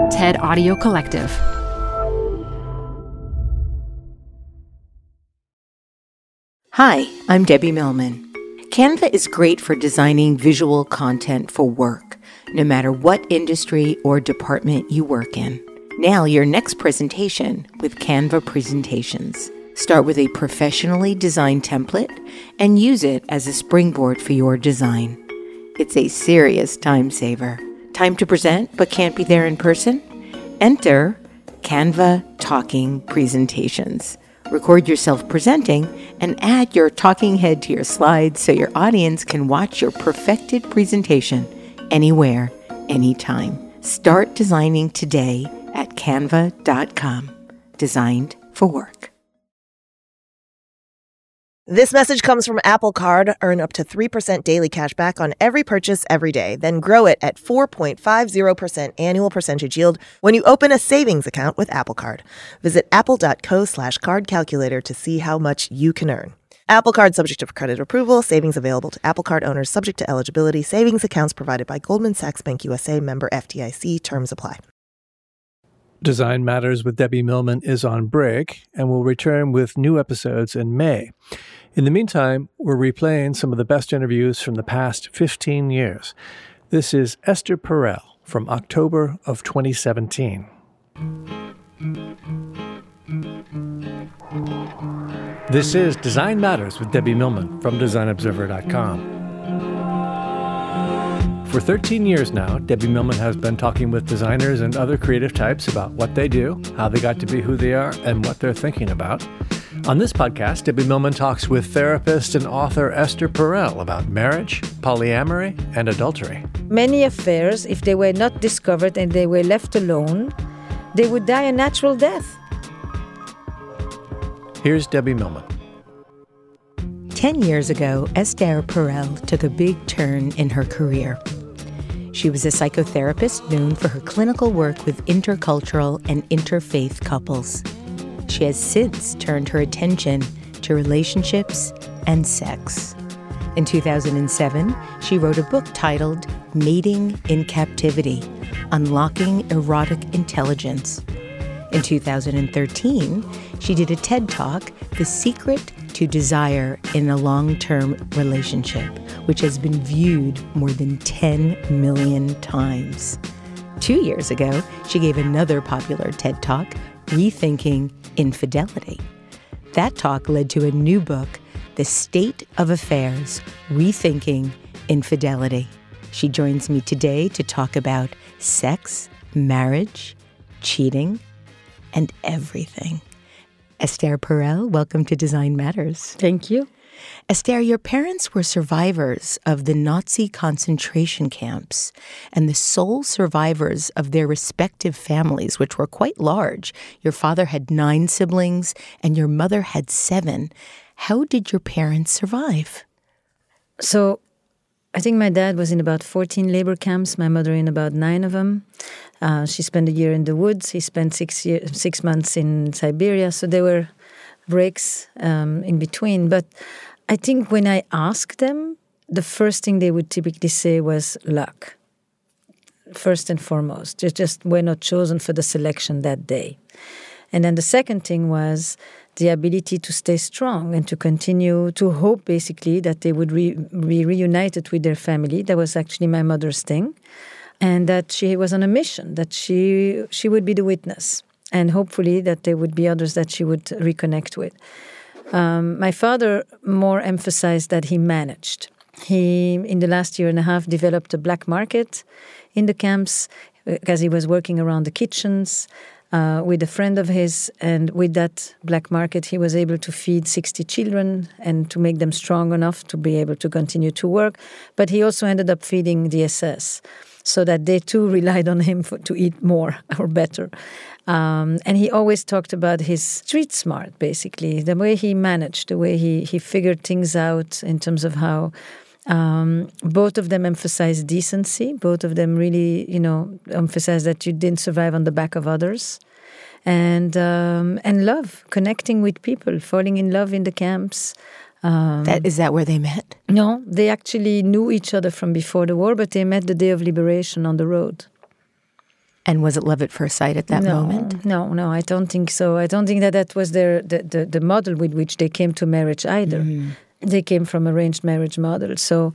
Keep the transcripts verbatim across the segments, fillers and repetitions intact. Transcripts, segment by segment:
TED Audio Collective. Hi, I'm Debbie Millman. Canva is great for designing visual content for work, no matter what industry or department you work in. Nail your next presentation with Canva Presentations. Start with a professionally designed template and use it as a springboard for your design. It's a serious time saver. Time to present but can't be there in person? Enter Canva Talking Presentations. Record yourself presenting and add your talking head to your slides so your audience can watch your perfected presentation anywhere, anytime. Start designing today at canva dot com. Designed for work. This message comes from Apple Card. Earn up to three percent daily cash back on every purchase every day. Then grow it at four point five zero percent annual percentage yield when you open a savings account with Apple Card. Visit apple.co slash card calculator to see how much you can earn. Apple Card subject to credit approval. Savings available to Apple Card owners subject to eligibility. Savings accounts provided by Goldman Sachs Bank U S A, member F D I C. Terms apply. Design Matters with Debbie Millman is on break and will return with new episodes in May. In the meantime, we're replaying some of the best interviews from the past fifteen years. This is Esther Perel from October of twenty seventeen. This is Design Matters with Debbie Millman from design observer dot com. For thirteen years now, Debbie Millman has been talking with designers and other creative types about what they do, how they got to be who they are, and what they're thinking about. On this podcast, Debbie Millman talks with therapist and author Esther Perel about marriage, polyamory, and adultery. Many affairs, if they were not discovered and they were left alone, they would die a natural death. Here's Debbie Millman. Ten years ago, Esther Perel took a big turn in her career. She was a psychotherapist known for her clinical work with intercultural and interfaith couples. She has since turned her attention to relationships and sex. In two thousand seven, she wrote a book titled Mating in Captivity: Unlocking Erotic Intelligence. In two thousand thirteen, she did a TED Talk, The Secret to Desire in a Long-Term Relationship, which has been viewed more than ten million times. Two years ago, she gave another popular TED Talk, Rethinking Infidelity. That talk led to a new book, The State of Affairs, Rethinking Infidelity. She joins me today to talk about sex, marriage, cheating, and everything. Esther Perel, welcome to Design Matters. Thank you. Esther, your parents were survivors of the Nazi concentration camps and the sole survivors of their respective families, which were quite large. Your father had nine siblings and your mother had seven. How did your parents survive? So I think my dad was in about fourteen labor camps, my mother in about nine of them. Uh, she spent a year in the woods. He spent six year, six months in Siberia. So there were breaks um, in between. But I think when I asked them, the first thing they would typically say was luck. First and foremost, they just were not chosen for the selection that day. And then the second thing was the ability to stay strong and to continue to hope, basically, that they would re- be reunited with their family. That was actually my mother's thing. And that she was on a mission, that she she would be the witness. And hopefully that there would be others that she would reconnect with. Um, my father more emphasized that he managed. He, in the last year and a half, developed a black market in the camps because he was working around the kitchens uh, with a friend of his. And with that black market, he was able to feed sixty children and to make them strong enough to be able to continue to work. But he also ended up feeding the S S, so that they too relied on him for, to eat more or better. Um, and he always talked about his street smart, basically, the way he managed, the way he, he figured things out in terms of how um, both of them emphasized decency. Both of them really, you know, emphasized that you didn't survive on the back of others. And, um, and love, connecting with people, falling in love in the camps. Um, that, is that where they met? No, they actually knew each other from before the war, but they met the day of liberation on the road. And was it love at first sight at that no, moment? No, no, I don't think so. I don't think that that was their the, the, the model with which they came to marriage either. Mm. They came from arranged marriage model. So,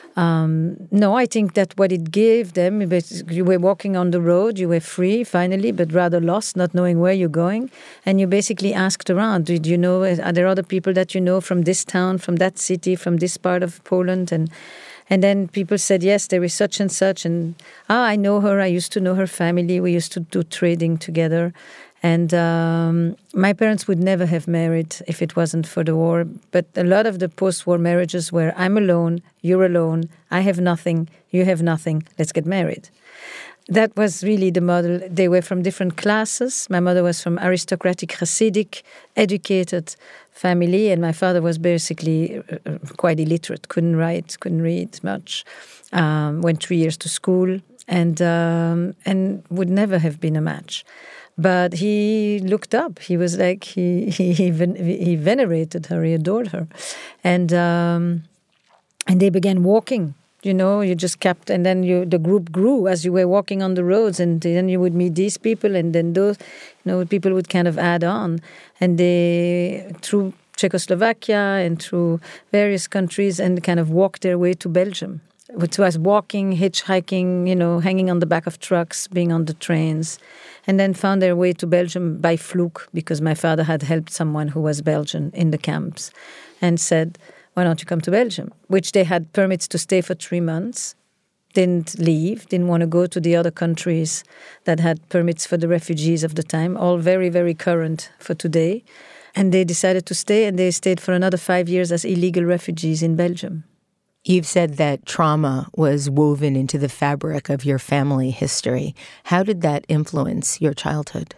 um, no, I think that what it gave them, you were walking on the road, you were free finally, but rather lost, not knowing where you're going. And you basically asked around, did you know, are there other people that you know from this town, from that city, from this part of Poland? And And then people said, yes, there is such and such. And, ah, I know her. I used to know her family. We used to do trading together. And um, my parents would never have married if it wasn't for the war. But a lot of the post-war marriages were, I'm alone, you're alone, I have nothing, you have nothing, let's get married. That was really the model. They were from different classes. My mother was from aristocratic, Hasidic, educated family, and my father was basically uh, quite illiterate, couldn't write, couldn't read much, um, went three years to school, and um, and would never have been a match. But he looked up. He was like, he he he, ven- he venerated her, he adored her. And um, and they began walking. You know, you just kept, and then you the group grew as you were walking on the roads, and then you would meet these people, and then those, you know, people would kind of add on. And they, through Czechoslovakia and through various countries, and kind of walked their way to Belgium. It was walking, hitchhiking, you know, hanging on the back of trucks, being on the trains, and then found their way to Belgium by fluke, because my father had helped someone who was Belgian in the camps, and said, why don't you come to Belgium? Which they had permits to stay for three months, didn't leave, didn't want to go to the other countries that had permits for the refugees of the time, all very, very current for today. And they decided to stay, and they stayed for another five years as illegal refugees in Belgium. You've said that trauma was woven into the fabric of your family history. How did that influence your childhood?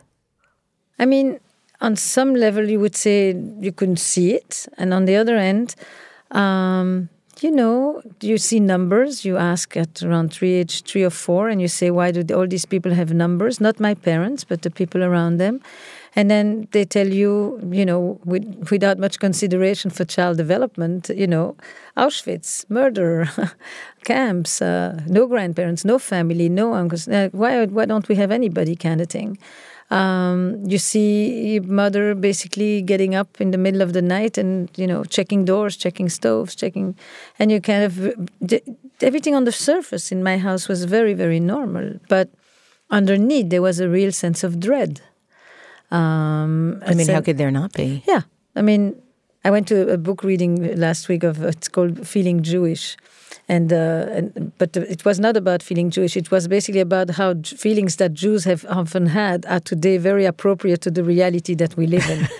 I mean, on some level, you would say you couldn't see it. And on the other end, um, you know, you see numbers. You ask at around three, age three or four, and you say, why do all these people have numbers? Not my parents, but the people around them. And then they tell you, you know, with, without much consideration for child development, you know, Auschwitz, murder, camps, uh, no grandparents, no family, no uncles. Uh, why, why don't we have anybody kind of thing? Um, you see your mother basically getting up in the middle of the night and, you know, checking doors, checking stoves, checking, and you kind of, everything on the surface in my house was very, very normal. But underneath, there was a real sense of dread. Um, I mean, said, how could there not be? Yeah. I mean, I went to a book reading last week of, it's called Feeling Jewish. And, uh, and but it was not about feeling Jewish. It was basically about how feelings that Jews have often had are today very appropriate to the reality that we live in.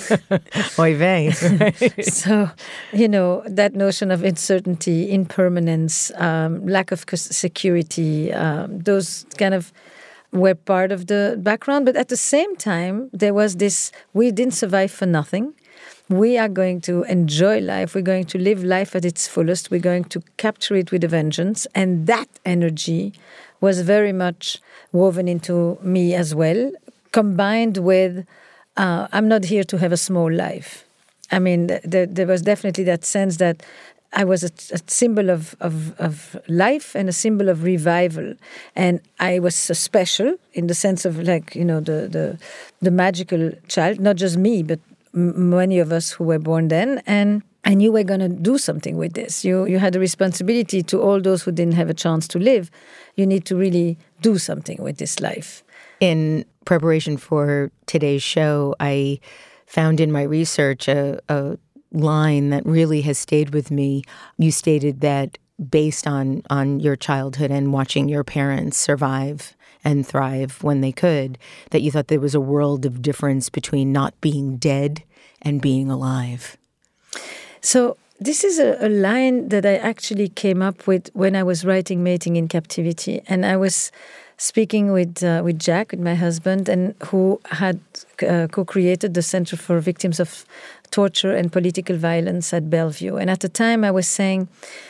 Oy vey. So, you know, that notion of uncertainty, impermanence, um, lack of security, um, those kind of were part of the background. But at the same time, there was this, we didn't survive for nothing. We are going to enjoy life. We're going to live life at its fullest. We're going to capture it with a vengeance. And that energy was very much woven into me as well, combined with, uh, I'm not here to have a small life. I mean, th- there was definitely that sense that I was a, a symbol of, of, of life and a symbol of revival. And I was so special in the sense of, like, you know, the, the, the magical child, not just me, but many of us who were born then, and I knew we were going to do something with this. You you had a responsibility to all those who didn't have a chance to live. You need to really do something with this life. In preparation for today's show, I found in my research a, a line that really has stayed with me. You stated that based on, on your childhood and watching your parents survive and thrive when they could, that you thought there was a world of difference between not being dead and being alive. So this is a, a line that I actually came up with when I was writing Mating in Captivity. And I was speaking with uh, with Jack, with my husband, and who had uh, co-created the Center for Victims of Torture and Political Violence at Bellevue. And at the time I was saying,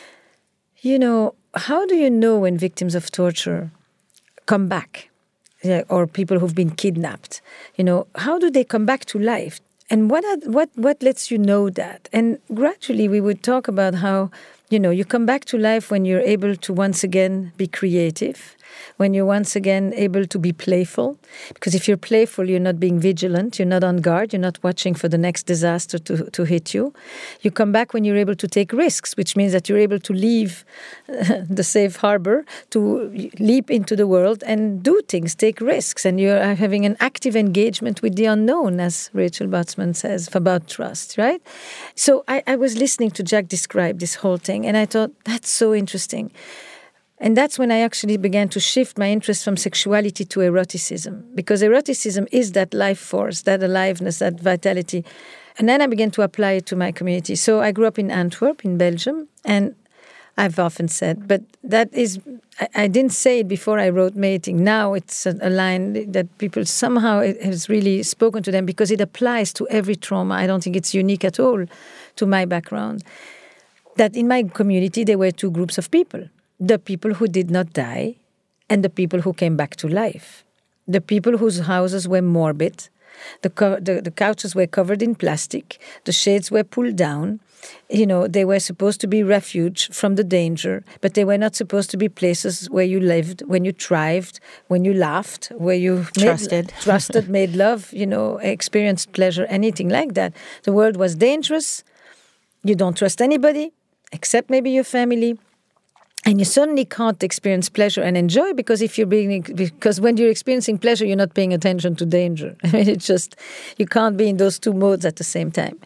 you know, how do you know when victims of torture come back, yeah, or people who've been kidnapped? You know, how do they come back to life? And what are, what what lets you know that? And gradually we would talk about how You know, you come back to life when you're able to once again be creative, when you're once again able to be playful. Because if you're playful, you're not being vigilant, you're not on guard, you're not watching for the next disaster to, to hit you. You come back when you're able to take risks, which means that you're able to leave uh, the safe harbor, to leap into the world and do things, take risks. And you're having an active engagement with the unknown, as Rachel Botsman says, about trust, right? So I, I was listening to Jack describe this whole thing, and I thought, that's so interesting. And that's when I actually began to shift my interest from sexuality to eroticism, because eroticism is that life force, that aliveness, that vitality. And then I began to apply it to my community. So I grew up in Antwerp, in Belgium, and I've often said, but that is, I, I didn't say it before I wrote Mating. Now it's a, a line that people somehow, it has really spoken to them because it applies to every trauma. I don't think it's unique at all to my background. That in my community, there were two groups of people. The people who did not die and the people who came back to life. The people whose houses were morbid, the, co- the, the couches were covered in plastic, the shades were pulled down. You know, they were supposed to be refuge from the danger, but they were not supposed to be places where you lived, when you thrived, when you laughed, where you trusted, made, trusted, made love, you know, experienced pleasure, anything like that. The world was dangerous. You don't trust anybody, except maybe your family. And you certainly can't experience pleasure and enjoy because if you're being because when you're experiencing pleasure, you're not paying attention to danger. I mean, it's just you can't be in those two modes at the same time.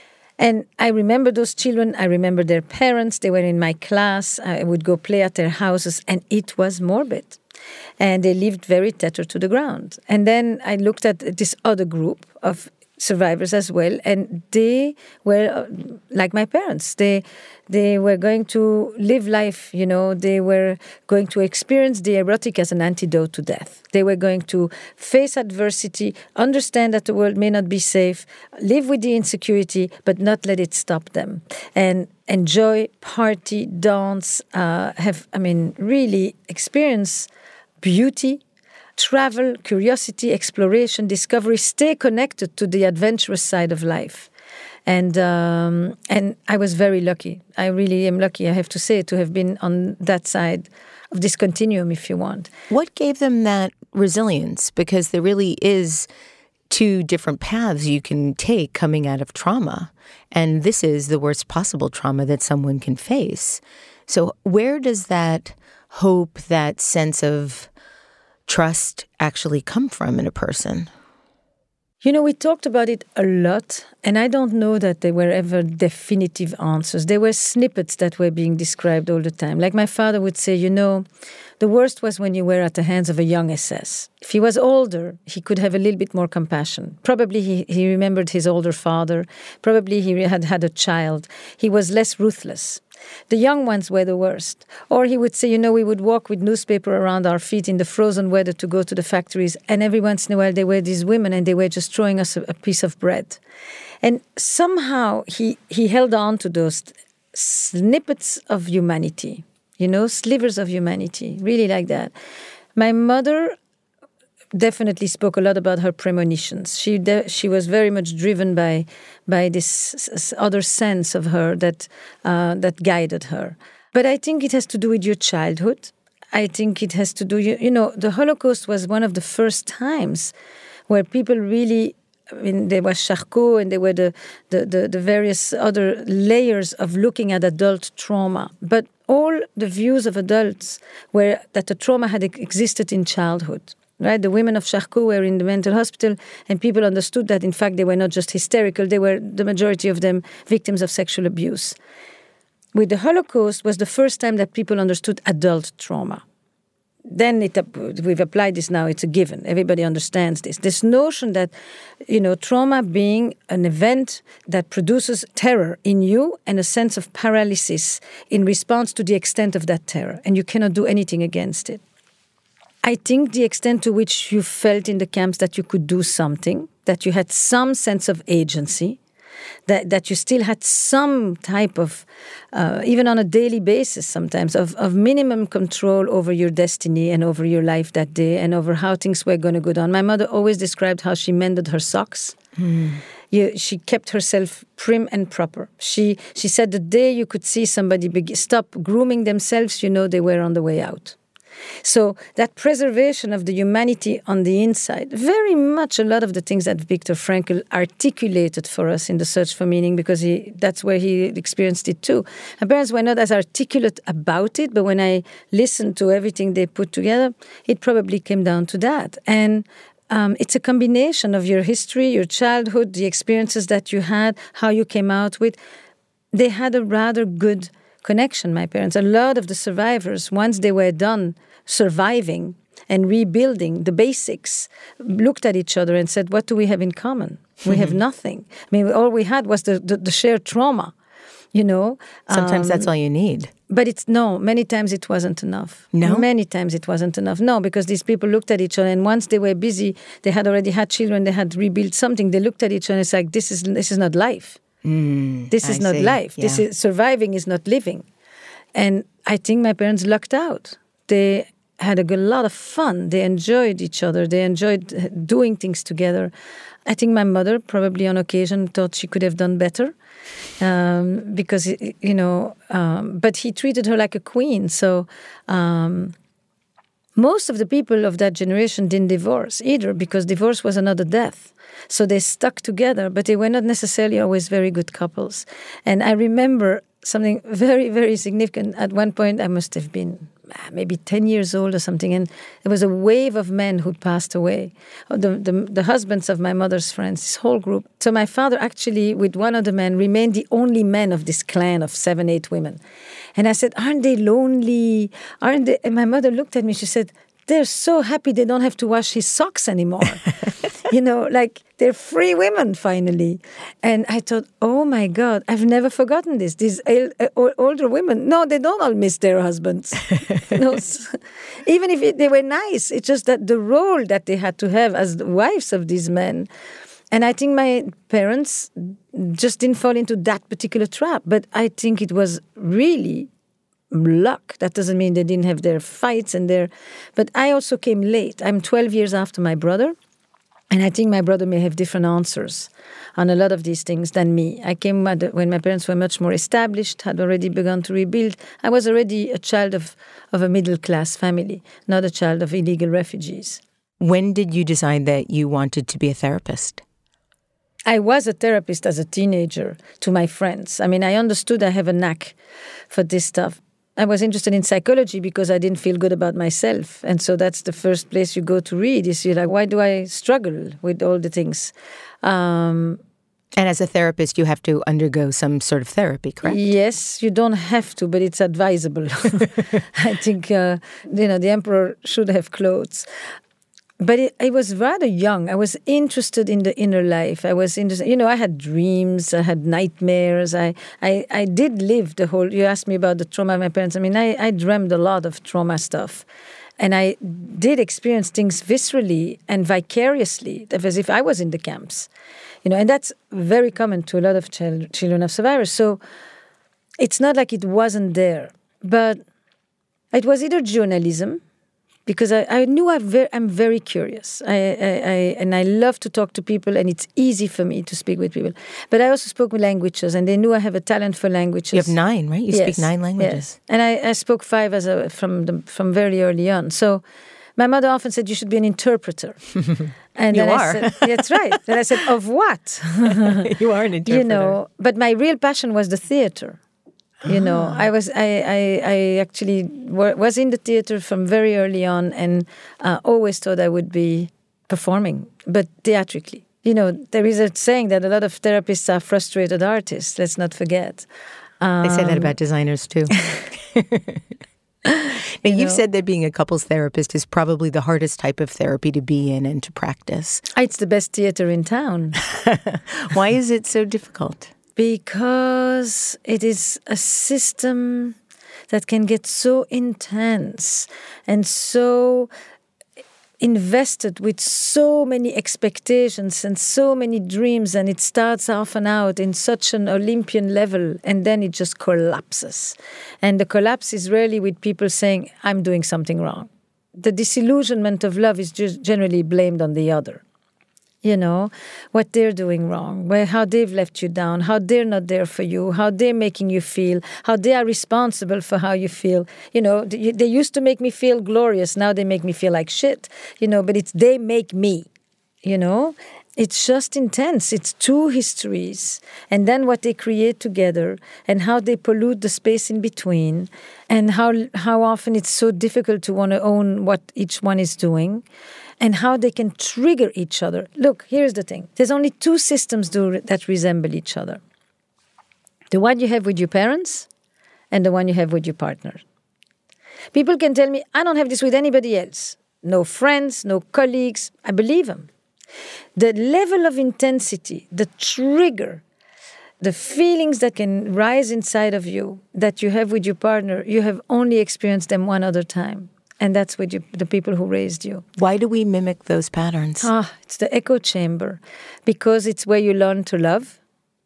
And I remember those children. I remember their parents. They were in my class. I would go play at their houses, and it was morbid. And they lived very tethered to the ground. And then I looked at this other group of survivors as well, and they were uh, like my parents. They they were going to live life, you know, they were going to experience the erotic as an antidote to death. They were going to face adversity, understand that the world may not be safe, live with the insecurity, but not let it stop them. And enjoy, party, dance, uh, have, I mean, really experience beauty, travel, curiosity, exploration, discovery, stay connected to the adventurous side of life. And um, and I was very lucky. I really am lucky, I have to say, to have been on that side of this continuum, if you want. What gave them that resilience? Because there really is two different paths you can take coming out of trauma. And this is the worst possible trauma that someone can face. So where does that hope, that sense of trust actually come from in a person? You know, we talked about it a lot, and I don't know that there were ever definitive answers. There were snippets that were being described all the time. Like my father would say, you know, the worst was when you were at the hands of a young S S. If he was older, he could have a little bit more compassion. Probably he, he remembered his older father. Probably he had had a child. He was less ruthless. The young ones were the worst. Or he would say, you know, we would walk with newspaper around our feet in the frozen weather to go to the factories, and every once in a while there were these women and they were just throwing us a, a piece of bread. And somehow he, he held on to those snippets of humanity, you know, slivers of humanity, really like that. My mother definitely spoke a lot about her premonitions. She de- she was very much driven by by this s- other sense of her that uh, that guided her. But I think it has to do with your childhood. I think it has to do, you, you know, the Holocaust was one of the first times where people really, I mean, there was Charcot and there were the, the, the, the various other layers of looking at adult trauma. But all the views of adults were that the trauma had existed in childhood. Right, the women of Charcot were in the mental hospital, and people understood that, in fact, they were not just hysterical, they were, the majority of them, victims of sexual abuse. With the Holocaust was the first time that people understood adult trauma. Then it, we've applied this now, it's a given. Everybody understands this. This notion that, you know, trauma being an event that produces terror in you and a sense of paralysis in response to the extent of that terror, and you cannot do anything against it. I think the extent to which you felt in the camps that you could do something, that you had some sense of agency, that, that you still had some type of, uh, even on a daily basis sometimes, of, of minimum control over your destiny and over your life that day and over how things were going to go down. My mother always described how she mended her socks. Mm. You, she kept herself prim and proper. She she said the day you could see somebody be- stop grooming themselves, you know they were on the way out. So that preservation of the humanity on the inside, very much a lot of the things that Viktor Frankl articulated for us in The Search for Meaning, because he, that's where he experienced it too. My parents were not as articulate about it, but when I listened to everything they put together, it probably came down to that. And um, it's a combination of your history, your childhood, the experiences that you had, how you came out with. They had a rather good connection, my parents. A lot of the survivors, once they were done surviving and rebuilding the basics, looked at each other and said, what do we have in common? We have nothing. I mean, all we had was the, the, the shared trauma, you know. Sometimes Um, that's all you need. But it's, no, many times it wasn't enough. No? Many times it wasn't enough. No, because these people looked at each other, and once they were busy, they had already had children, they had rebuilt something, they looked at each other and it's like, this is, this is not life. Mm, This is I not see. life. Yeah. This is surviving is not living. And I think my parents lucked out. They had a good, lot of fun. They enjoyed each other. They enjoyed uh, doing things together. I think my mother probably on occasion thought she could have done better. Um, because, you know, um, but he treated her like a queen. So um, most of the people of that generation didn't divorce either, because divorce was another death. So they stuck together, but they were not necessarily always very good couples. And I remember something very, very significant. At one point, I must have been maybe ten years old or something, and there was a wave of men who passed away. The, the, the husbands of my mother's friends, this whole group. So my father actually, with one of the men, remained the only man of this clan of seven, eight women. And I said, aren't they lonely? Aren't they? And my mother looked at me, she said, they're so happy they don't have to wash his socks anymore. You know, like they're free women finally. And I thought, oh my God, I've never forgotten this. These el- uh, older women, no, they don't all miss their husbands. No, even if it, they were nice, it's just that the role that they had to have as the wives of these men. And I think my parents just didn't fall into that particular trap. But I think it was really luck. That doesn't mean they didn't have their fights and their... But I also came late. I'm twelve years after my brother. And I think my brother may have different answers on a lot of these things than me. I came when my parents were much more established, had already begun to rebuild. I was already a child of, of a middle-class family, not a child of illegal refugees. When did you decide that you wanted to be a therapist? I was a therapist as a teenager to my friends. I mean, I understood I have a knack for this stuff. I was interested in psychology because I didn't feel good about myself. And so that's the first place you go to read, is you're like, why do I struggle with all the things? Um, and as a therapist, you have to undergo some sort of therapy, correct? Yes, you don't have to, but it's advisable. I think, uh, you know, the emperor should have clothes. But it, I was rather young. I was interested in the inner life. I was interested, you know, I had dreams, I had nightmares. I, I, I did live the whole, you asked me about the trauma of my parents. I mean, I, I dreamed a lot of trauma stuff. And I did experience things viscerally and vicariously, as if I was in the camps. You know, and that's very common to a lot of child, children of survivors. So it's not like it wasn't there. But it was either journalism, because I, I knew I ver- I'm very curious. I, I, I and I love to talk to people, and it's easy for me to speak with people. But I also spoke with languages, and they knew I have a talent for languages. You have nine, right? You yes, speak nine languages. Yes. And I, I spoke five as a, from the, from very early on. So my mother often said, you should be an interpreter. And you then are. I said, that's right. Then I said, of what? You are an interpreter. You know, but my real passion was the theater. You know, I was I I, I actually w- was in the theater from very early on, and uh, always thought I would be performing, but theatrically. You know, there is a saying that a lot of therapists are frustrated artists. Let's not forget. Um, they say that about designers too. Now, you you've know, said that being a couples therapist is probably the hardest type of therapy to be in and to practice. it's the best theater in town. Why is it so difficult? Because it is a system that can get so intense and so invested with so many expectations and so many dreams, and it starts off and out in such an Olympian level, and then it just collapses. And the collapse is rarely with people saying, I'm doing something wrong. The disillusionment of love is just generally blamed on the other. You know, what they're doing wrong, where how they've let you down, how they're not there for you, how they're making you feel, how they are responsible for how you feel. You know, they, they used to make me feel glorious. Now they make me feel like shit. You know, but it's they make me, you know. It's just intense. It's two histories. And then what they create together and how they pollute the space in between and how how often it's so difficult to want to own what each one is doing. And how they can trigger each other. Look, here's the thing. There's only two systems do, that resemble each other. The one you have with your parents and the one you have with your partner. People can tell me, I don't have this with anybody else. No friends, no colleagues. I believe them. The level of intensity, the trigger, the feelings that can rise inside of you that you have with your partner, you have only experienced them one other time. And that's with you, the people who raised you. Why do we mimic those patterns? Ah, it's the echo chamber. Because it's where you learn to love.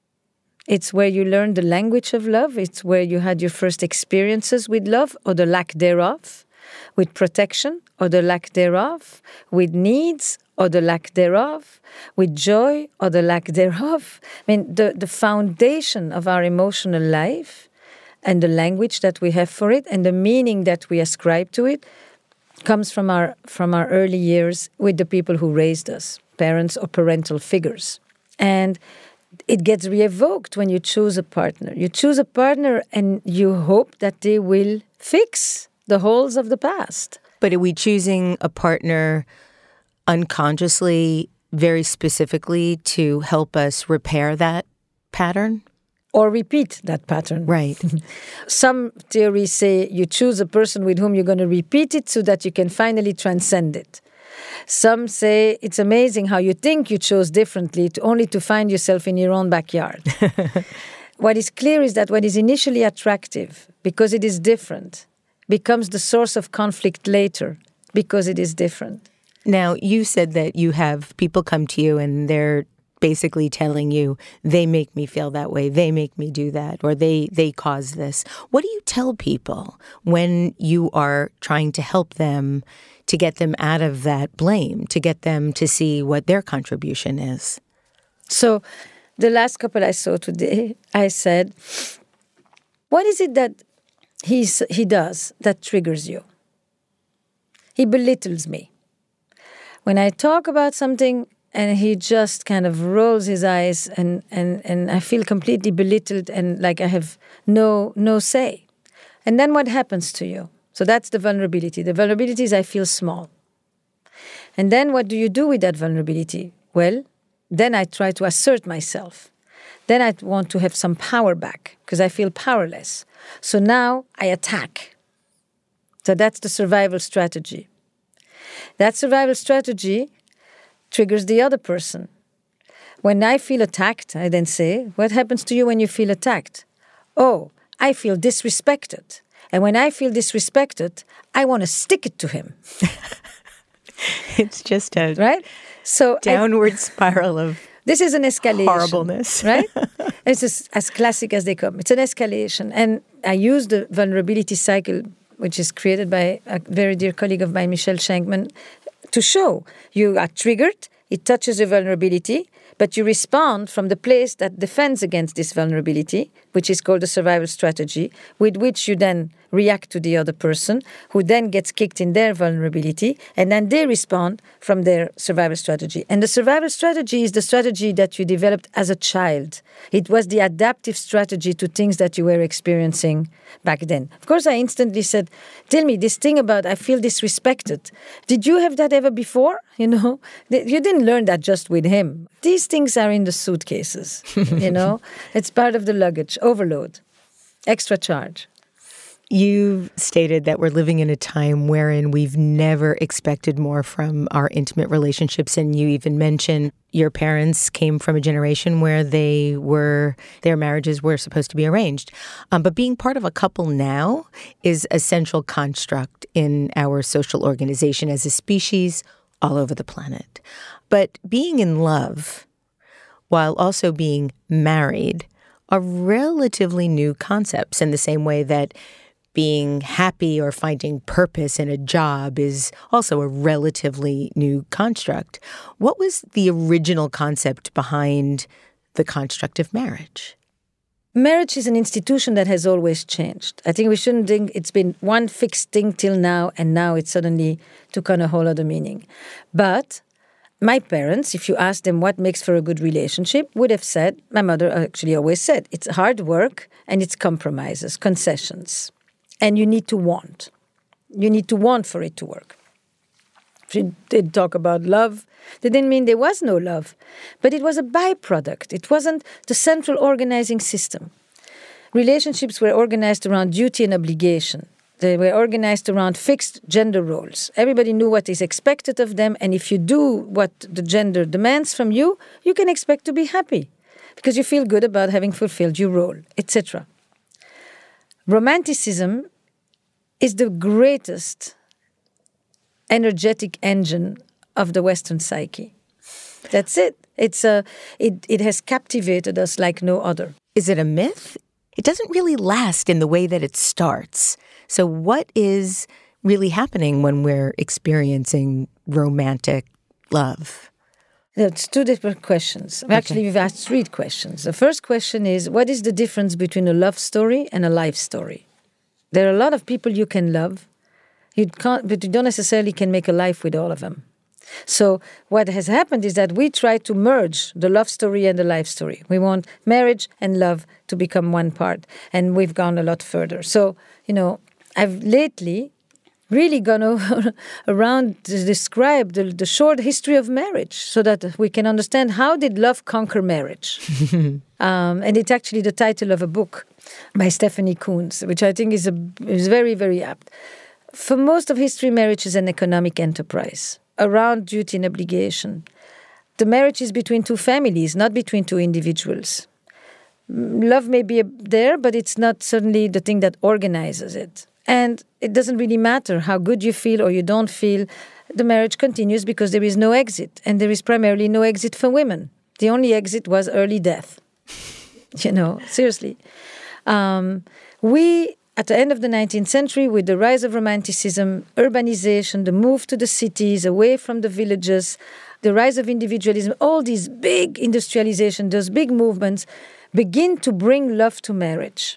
It's where you learn the language of love. It's where you had your first experiences with love or the lack thereof, with protection or the lack thereof, with needs or the lack thereof, with joy or the lack thereof. I mean, the, the foundation of our emotional life and the language that we have for it and the meaning that we ascribe to it comes from our from our early years with the people who raised us, parents or parental figures. And it gets re-evoked when you choose a partner. You choose a partner and you hope that they will fix the holes of the past. But are we choosing a partner unconsciously, very specifically, to help us repair that pattern? Or repeat that pattern. Right. Some theories say you choose a person with whom you're going to repeat it so that you can finally transcend it. Some say it's amazing how you think you chose differently to only to find yourself in your own backyard. What is clear is that what is initially attractive, because it is different, becomes the source of conflict later, because it is different. Now, you said that you have people come to you and they're basically telling you, they make me feel that way, they make me do that, or they they cause this. What do you tell people when you are trying to help them to get them out of that blame, to get them to see what their contribution is? So the last couple I saw today, I said, what is it that he's, he does that triggers you? He belittles me. When I talk about something, and he just kind of rolls his eyes and, and, and I feel completely belittled and like I have no no say. And then what happens to you? So that's the vulnerability. The vulnerability is I feel small. And then what do you do with that vulnerability? Well, then I try to assert myself. Then I want to have some power back because I feel powerless. So now I attack. So that's the survival strategy. That survival strategy triggers the other person. When I feel attacked, I then say, what happens to you when you feel attacked? Oh, I feel disrespected. And when I feel disrespected, I want to stick it to him. It's just a right? So downward I, spiral of this is an escalation. Horribleness. Right? It's as, as classic as they come. It's an escalation. And I use the vulnerability cycle, which is created by a very dear colleague of mine, Michelle Shankman, to show you are triggered, it touches your vulnerability, but you respond from the place that defends against this vulnerability, which is called the survival strategy, with which you then react to the other person, who then gets kicked in their vulnerability, and then they respond from their survival strategy. And the survival strategy is the strategy that you developed as a child. It was the adaptive strategy to things that you were experiencing back then. Of course, I instantly said, tell me, this thing about I feel disrespected. Did you have that ever before? You know, you didn't learn that just with him. These things are in the suitcases, you know. It's part of the luggage, overload, extra charge. You've stated that we're living in a time wherein we've never expected more from our intimate relationships. And you even mentioned your parents came from a generation where they were, their marriages were supposed to be arranged. Um, but being part of a couple now is a central construct in our social organization as a species all over the planet. But being in love while also being married are relatively new concepts in the same way that being happy or finding purpose in a job is also a relatively new construct. What was the original concept behind the construct of marriage? Marriage is an institution that has always changed. I think we shouldn't think it's been one fixed thing till now, and now it suddenly took on a whole other meaning. But my parents, if you ask them what makes for a good relationship, would have said, my mother actually always said, it's hard work and it's compromises, concessions. And you need to want. You need to want for it to work. She did talk about love. They didn't mean there was no love, but it was a byproduct. It wasn't the central organizing system. Relationships were organized around duty and obligation. They were organized around fixed gender roles. Everybody knew what is expected of them, and if you do what the gender demands from you, you can expect to be happy because you feel good about having fulfilled your role, et cetera. Romanticism is the greatest energetic engine of the Western psyche. That's it. It's a, it, it has captivated us like no other. Is it a myth? It doesn't really last in the way that it starts. So what is really happening when we're experiencing romantic love? It's two different questions. Okay. Actually, we've asked three questions. The first question is, what is the difference between a love story and a life story? There are a lot of people you can love, you can't, but you don't necessarily can make a life with all of them. So what has happened is that we try to merge the love story and the life story. We want marriage and love to become one part, and we've gone a lot further. So, you know, I've lately really gone around to describe the, the short history of marriage so that we can understand how did love conquer marriage. um, and it's actually the title of a book by Stephanie Coontz, which I think is, a, is very, very apt. For most of history, marriage is an economic enterprise around duty and obligation. The marriage is between two families, not between two individuals. Love may be there, but it's not certainly the thing that organizes it. And it doesn't really matter how good you feel or you don't feel. The marriage continues because there is no exit, and there is primarily no exit for women. The only exit was early death. You know, seriously. Um, we... At the end of the nineteenth century, with the rise of Romanticism, urbanization, the move to the cities, away from the villages, the rise of individualism, all these big industrialization, those big movements begin to bring love to marriage.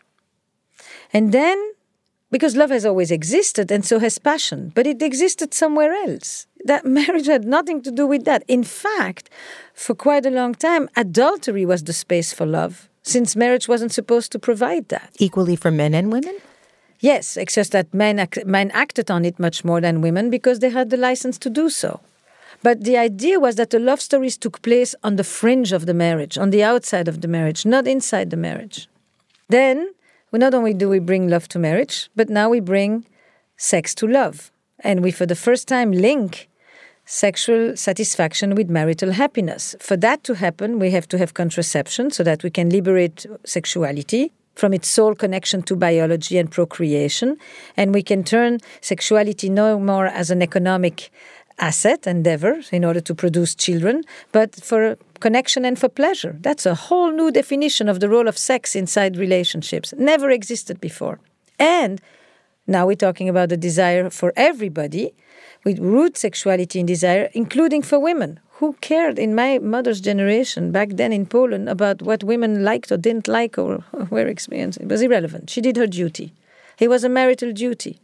And then, because love has always existed, and so has passion, but it existed somewhere else. That marriage had nothing to do with that. In fact, for quite a long time, adultery was the space for love, since marriage wasn't supposed to provide that. Equally for men and women? Yes, except that men, act, men acted on it much more than women because they had the license to do so. But the idea was that the love stories took place on the fringe of the marriage, on the outside of the marriage, not inside the marriage. Then, well, not only do we bring love to marriage, but now we bring sex to love. And we, for the first time, link sexual satisfaction with marital happiness. For that to happen, we have to have contraception so that we can liberate sexuality from its sole connection to biology and procreation. And we can turn sexuality no more as an economic asset, endeavor, in order to produce children, but for connection and for pleasure. That's a whole new definition of the role of sex inside relationships. Never existed before. And now we're talking about the desire for everybody, with root sexuality and desire, including for women. Who cared in my mother's generation back then in Poland about what women liked or didn't like or were experiencing? It was irrelevant. She did her duty. It was a marital duty.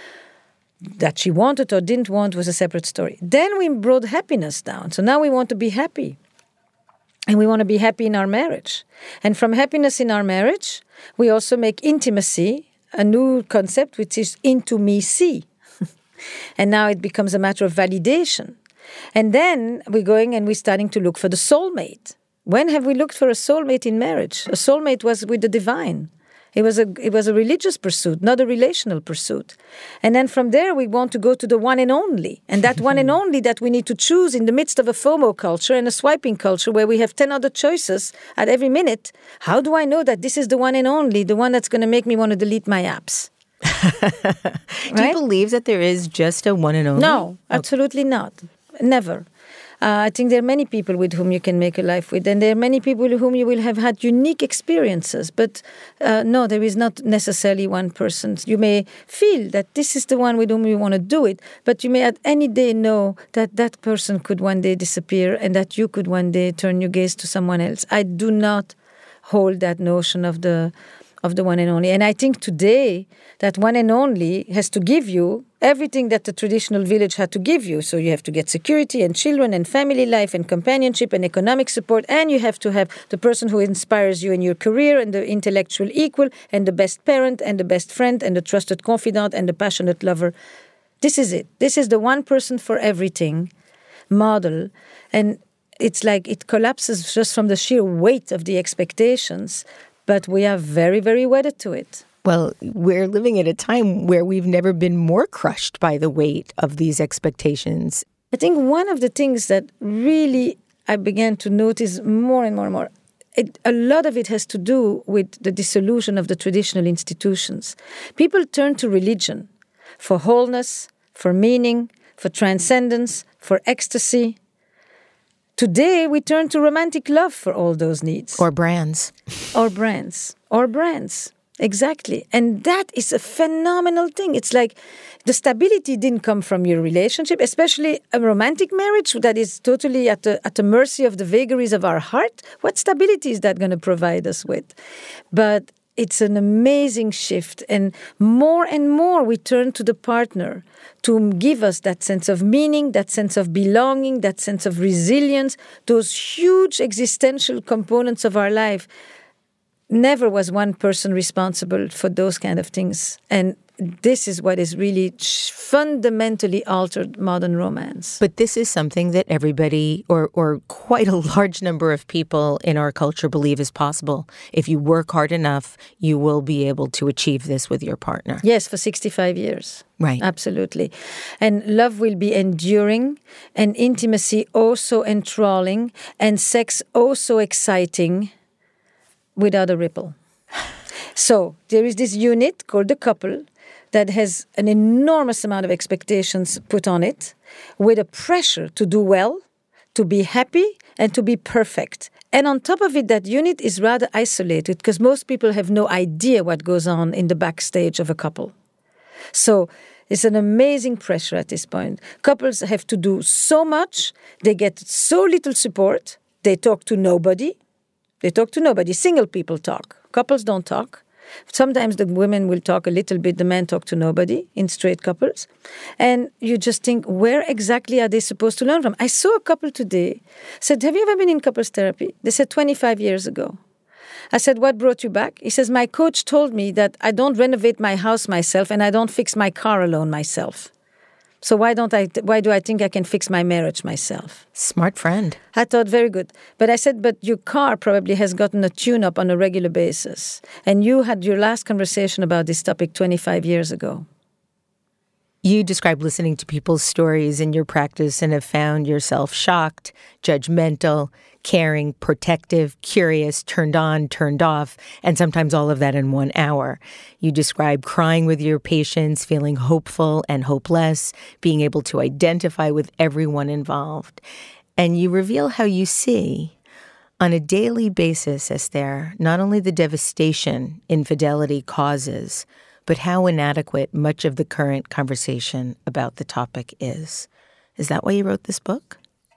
That she wanted or didn't want was a separate story. Then we brought happiness down. So now we want to be happy. And we want to be happy in our marriage. And from happiness in our marriage, we also make intimacy a new concept, which is intimacy. And now it becomes a matter of validation. And then we're going and we're starting to look for the soulmate. When have we looked for a soulmate in marriage? A soulmate was with the divine. It was a it was a religious pursuit, not a relational pursuit. And then from there, we want to go to the one and only. And that one and only that we need to choose in the midst of a FOMO culture and a swiping culture where we have ten other choices at every minute. How do I know that this is the one and only, the one that's going to make me want to delete my apps? Do right? you believe that there is just a one and only? No, absolutely not. Never. Uh, I think there are many people with whom you can make a life with, and there are many people with whom you will have had unique experiences. But uh, no, there is not necessarily one person. You may feel that this is the one with whom you want to do it, but you may at any day know that that person could one day disappear and that you could one day turn your gaze to someone else. I do not hold that notion of the of the one and only. And I think today that one and only has to give you everything that the traditional village had to give you. So you have to get security and children and family life and companionship and economic support, and you have to have the person who inspires you in your career and the intellectual equal and the best parent and the best friend and the trusted confidant and the passionate lover. This is it. This is the one person for everything model. And it's like it collapses just from the sheer weight of the expectations, but we are very, very wedded to it. Well, we're living at a time where we've never been more crushed by the weight of these expectations. I think one of the things that really I began to notice more and more and more, it, a lot of it has to do with the dissolution of the traditional institutions. People turn to religion for wholeness, for meaning, for transcendence, for ecstasy. Today, we turn to romantic love for all those needs. Or brands. Or brands. Or brands. Exactly. And that is a phenomenal thing. It's like the stability didn't come from your relationship, especially a romantic marriage that is totally at the, at the mercy of the vagaries of our heart. What stability is that going to provide us with? But it's an amazing shift. And more and more we turn to the partner to give us that sense of meaning, that sense of belonging, that sense of resilience, those huge existential components of our life. Never was one person responsible for those kind of things. And this is what is really fundamentally altered modern romance. But this is something that everybody, or or quite a large number of people in our culture believe is possible. If you work hard enough, you will be able to achieve this with your partner. Yes, for sixty-five years. Right. Absolutely. And love will be enduring, and intimacy also enthralling, and sex also exciting, without a ripple. So there is this unit called the couple that has an enormous amount of expectations put on it, with a pressure to do well, to be happy, and to be perfect. And on top of it, that unit is rather isolated because most people have no idea what goes on in the backstage of a couple. So it's an amazing pressure at this point. Couples have to do so much, they get so little support, they talk to nobody. They talk to nobody. Single people talk. Couples don't talk. Sometimes the women will talk a little bit, the men talk to nobody in straight couples. And you just think, where exactly are they supposed to learn from? I saw a couple today, said, have you ever been in couples therapy? They said, twenty-five years ago. I said, what brought you back? He says, my coach told me that I don't renovate my house myself and I don't fix my car alone myself. So why don't I? Why do I think I can fix my marriage myself? Smart friend. I thought, very good. But I said, but your car probably has gotten a tune-up on a regular basis. And you had your last conversation about this topic twenty-five years ago. You describe listening to people's stories in your practice and have found yourself shocked, judgmental, caring, protective, curious, turned on, turned off, and sometimes all of that in one hour. You describe crying with your patients, feeling hopeful and hopeless, being able to identify with everyone involved. And you reveal how you see, on a daily basis, Esther, not only the devastation infidelity causes, but how inadequate much of the current conversation about the topic is. Is that why you wrote this book?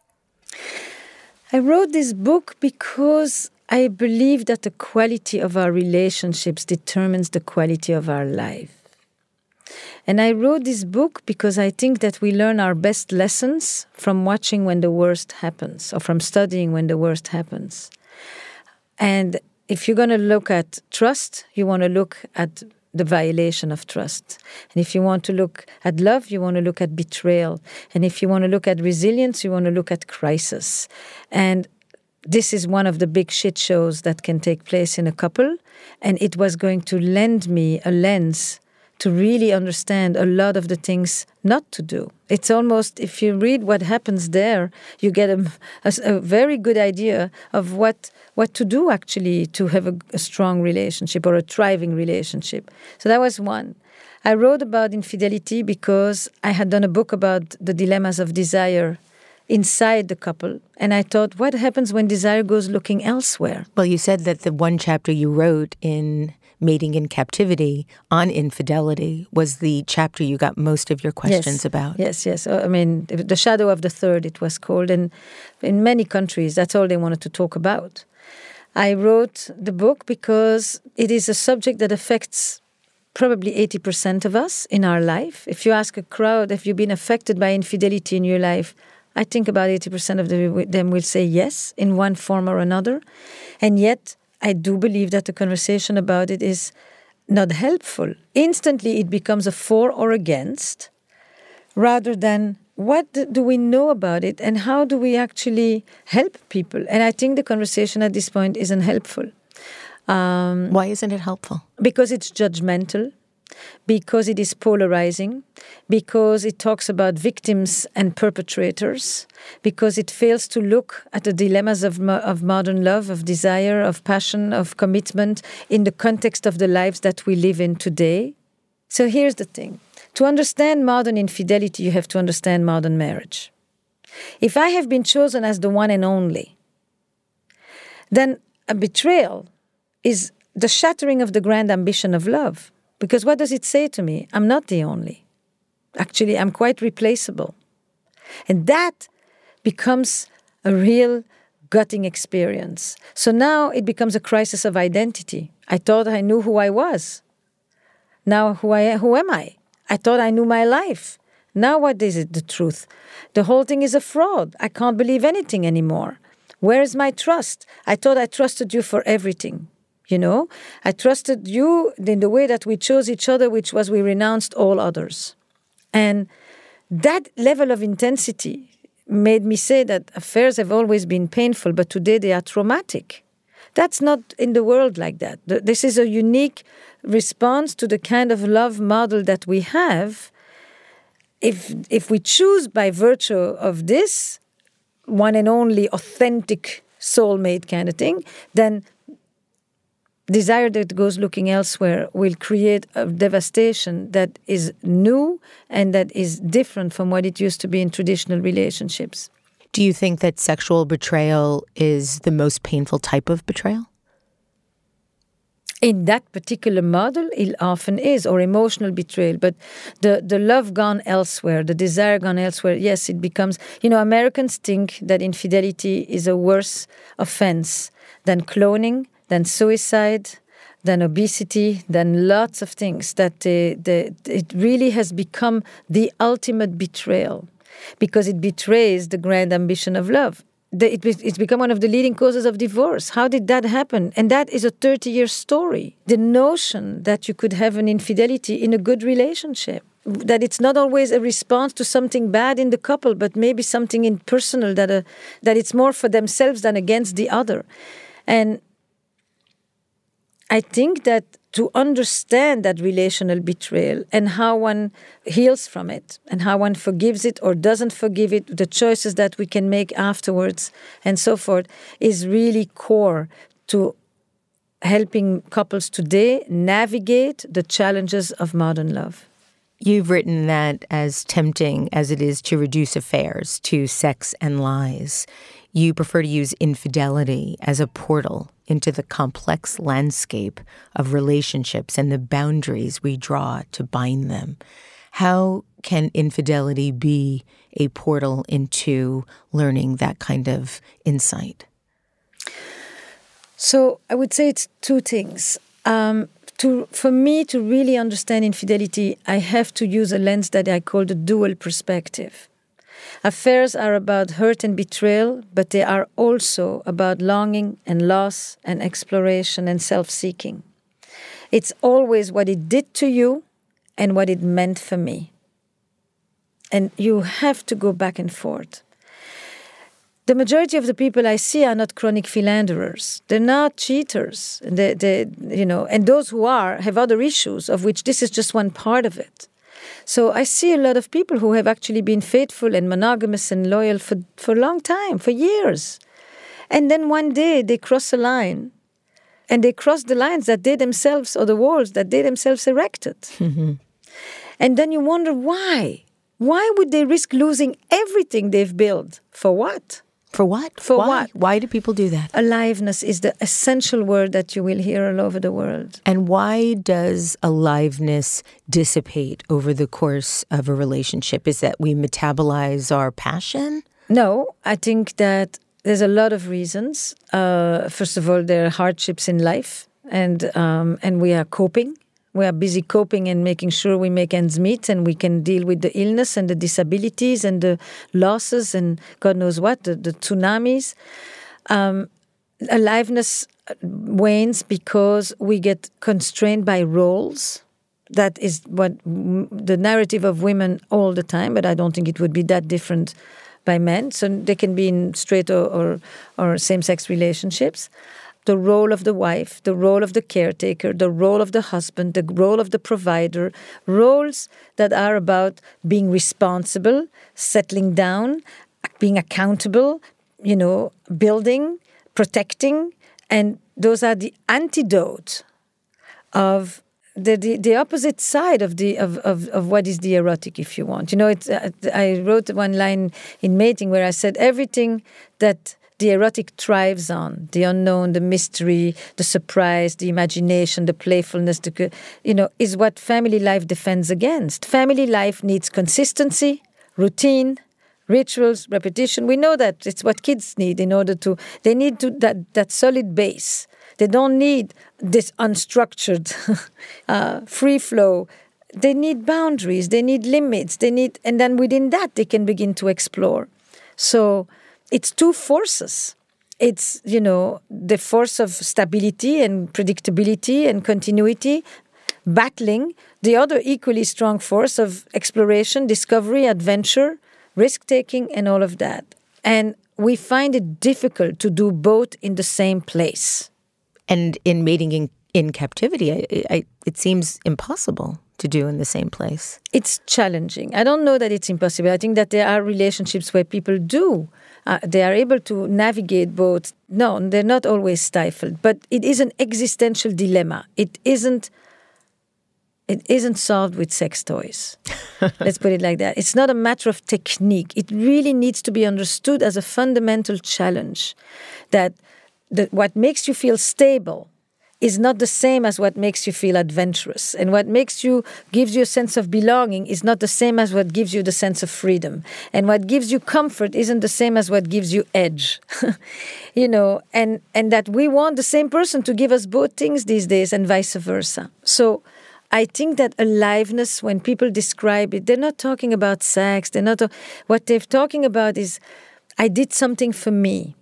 I wrote this book because I believe that the quality of our relationships determines the quality of our life. And I wrote this book because I think that we learn our best lessons from watching when the worst happens, or from studying when the worst happens. And if you're going to look at trust, you want to look at the violation of trust. And if you want to look at love, you want to look at betrayal. And if you want to look at resilience, you want to look at crisis. And this is one of the big shit shows that can take place in a couple. And it was going to lend me a lens to really understand a lot of the things not to do. It's almost, if you read what happens there, you get a, a, a very good idea of what what to do actually to have a, a strong relationship or a thriving relationship. So that was one. I wrote about infidelity because I had done a book about the dilemmas of desire inside the couple. And I thought, what happens when desire goes looking elsewhere? Well, you said that the one chapter you wrote in Mating in Captivity on infidelity was the chapter you got most of your questions yes. about. Yes, yes. I mean, The Shadow of the Third, it was called. And in many countries, that's all they wanted to talk about. I wrote the book because it is a subject that affects probably eighty percent of us in our life. If you ask a crowd, have you been affected by infidelity in your life? I think about eighty percent of them will say yes, in one form or another. And yet, I do believe that the conversation about it is not helpful. Instantly, it becomes a for or against, rather than what do we know about it and how do we actually help people. And I think the conversation at this point isn't helpful. Um, Why isn't it helpful? Because it's judgmental, because it is polarizing, because it talks about victims and perpetrators, because it fails to look at the dilemmas of, mo- of modern love, of desire, of passion, of commitment in the context of the lives that we live in today. So here's the thing. To understand modern infidelity, you have to understand modern marriage. If I have been chosen as the one and only, then a betrayal is the shattering of the grand ambition of love. Because what does it say to me? I'm not the only. Actually, I'm quite replaceable. And that becomes a real gutting experience. So now it becomes a crisis of identity. I thought I knew who I was. Now who I who am I? I thought I knew my life. Now what is it, the truth? The whole thing is a fraud. I can't believe anything anymore. Where is my trust? I thought I trusted you for everything. You know, I trusted you in the way that we chose each other, which was we renounced all others. And that level of intensity made me say that affairs have always been painful, but today they are traumatic. That's not in the world like that. This is a unique response to the kind of love model that we have. If, if we choose by virtue of this one and only authentic soulmate kind of thing, then desire that goes looking elsewhere will create a devastation that is new and that is different from what it used to be in traditional relationships. Do you think that sexual betrayal is the most painful type of betrayal? In that particular model, it often is, or emotional betrayal. But the, the love gone elsewhere, the desire gone elsewhere, yes, it becomes... You know, Americans think that infidelity is a worse offense than cloning, than suicide, than obesity, than lots of things, that uh, the, it really has become the ultimate betrayal because it betrays the grand ambition of love. The, it, it's become one of the leading causes of divorce. How did that happen? And that is a thirty-year story. The notion that you could have an infidelity in a good relationship, that it's not always a response to something bad in the couple, but maybe something impersonal, that, a, that it's more for themselves than against the other. And I think that to understand that relational betrayal and how one heals from it and how one forgives it or doesn't forgive it, the choices that we can make afterwards and so forth, is really core to helping couples today navigate the challenges of modern love. You've written that as tempting as it is to reduce affairs to sex and lies, you prefer to use infidelity as a portal into the complex landscape of relationships and the boundaries we draw to bind them. How can infidelity be a portal into learning that kind of insight? So I would say it's two things. Um, to, for me to really understand infidelity, I have to use a lens that I call the dual perspective. Affairs are about hurt and betrayal, but they are also about longing and loss and exploration and self-seeking. It's always what it did to you and what it meant for me. And you have to go back and forth. The majority of the people I see are not chronic philanderers. They're not cheaters. They, they, you know, and those who are have other issues, of which this is just one part of it. So I see a lot of people who have actually been faithful and monogamous and loyal for, for a long time, for years. And then one day they cross a line, and they cross the lines that they themselves, or the walls that they themselves erected. Mm-hmm. And then you wonder why. Why would they risk losing everything they've built? For what? For what? For Why? what? Why do people do that? Aliveness is the essential word that you will hear all over the world. And why does aliveness dissipate over the course of a relationship? Is that we metabolize our passion? No, I think that there's a lot of reasons. Uh, first of all, there are hardships in life, and um, and we are coping. We are busy coping and making sure we make ends meet and we can deal with the illness and the disabilities and the losses and God knows what, the, the tsunamis. Um, aliveness wanes because we get constrained by roles. That is what m- the narrative of women all the time, but I don't think it would be that different by men. So they can be in straight or, or, or same-sex relationships. The role of the wife, the role of the caretaker, the role of the husband, the role of the provider, roles that are about being responsible, settling down, being accountable, you know, building, protecting, and those are the antidote of the the, the opposite side of the of, of, of what is the erotic, if you want. You know, it's, uh, I wrote one line in Mating where I said everything that the erotic thrives on, the unknown, the mystery, the surprise, the imagination, the playfulness, the, you know, is what family life defends against. Family life needs consistency, routine, rituals, repetition. We know that it's what kids need in order to, they need to that, that solid base. They don't need this unstructured, uh, free flow. They need boundaries, they need limits, they need, and then within that they can begin to explore. So it's two forces. It's, you know, the force of stability and predictability and continuity battling the other equally strong force of exploration, discovery, adventure, risk-taking, and all of that. And we find it difficult to do both in the same place. And in mating in, in captivity, I, I, it seems impossible to do in the same place. It's challenging. I don't know that it's impossible. I think that there are relationships where people do. Uh, they are able to navigate both. No, they're not always stifled. But it is an existential dilemma. It isn't It isn't solved with sex toys. Let's put it like that. It's not a matter of technique. It really needs to be understood as a fundamental challenge that the, what makes you feel stable is not the same as what makes you feel adventurous. And what makes you, gives you a sense of belonging is not the same as what gives you the sense of freedom. And what gives you comfort isn't the same as what gives you edge. You know, and, and that we want the same person to give us both things these days and vice versa. So I think that aliveness, when people describe it, they're not talking about sex. They're not. What they're talking about is, I did something for me.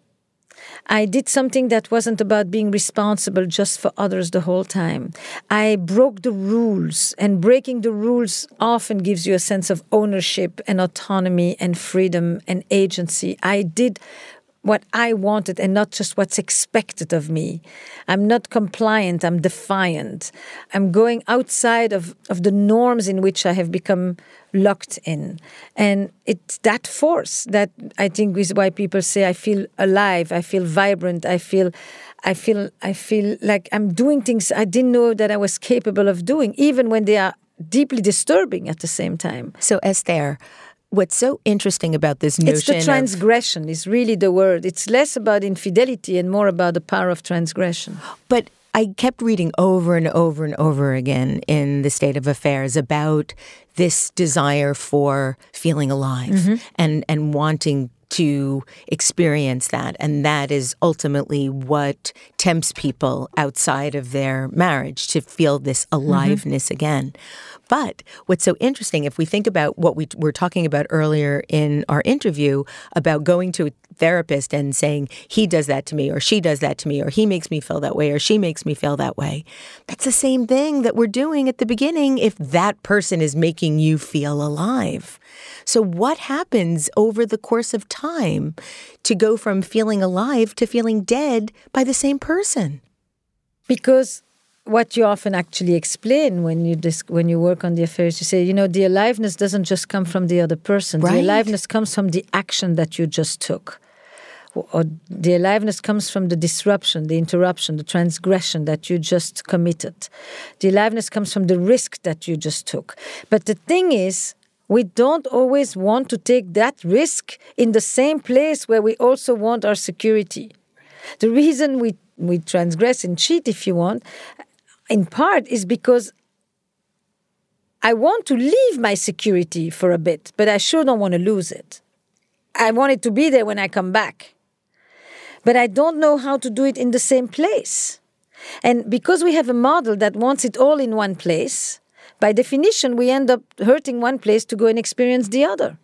I did something that wasn't about being responsible just for others the whole time. I broke the rules, and breaking the rules often gives you a sense of ownership and autonomy and freedom and agency. I did what I wanted and not just what's expected of me. I'm not compliant, I'm defiant. I'm going outside of, of the norms in which I have become locked in. And it's that force that I think is why people say I feel alive, I feel vibrant, I feel I feel I feel like I'm doing things I didn't know that I was capable of doing, even when they are deeply disturbing at the same time. So Esther, what's so interesting about this notion It's the transgression, of, is really the word. It's less about infidelity and more about the power of transgression. But I kept reading over and over and over again in the State of Affairs about this desire for feeling alive mm-hmm. and, and wanting to experience that. And that is ultimately what tempts people outside of their marriage to feel this aliveness mm-hmm. again. But what's so interesting, if we think about what we were talking about earlier in our interview about going to a therapist and saying, he does that to me, or she does that to me, or he makes me feel that way, or she makes me feel that way. That's the same thing that we're doing at the beginning if that person is making you feel alive. So what happens over the course of time to go from feeling alive to feeling dead by the same person? Because what you often actually explain when you disc- when you work on the affairs, you say, you know, the aliveness doesn't just come from the other person. Right. The aliveness comes from the action that you just took. Or the aliveness comes from the disruption, the interruption, the transgression that you just committed. The aliveness comes from the risk that you just took. But the thing is, we don't always want to take that risk in the same place where we also want our security. The reason we, we transgress and cheat, if you want, in part is because I want to leave my security for a bit, but I sure don't want to lose it. I want it to be there when I come back. But I don't know how to do it in the same place. And because we have a model that wants it all in one place, by definition, we end up hurting one place to go and experience the other.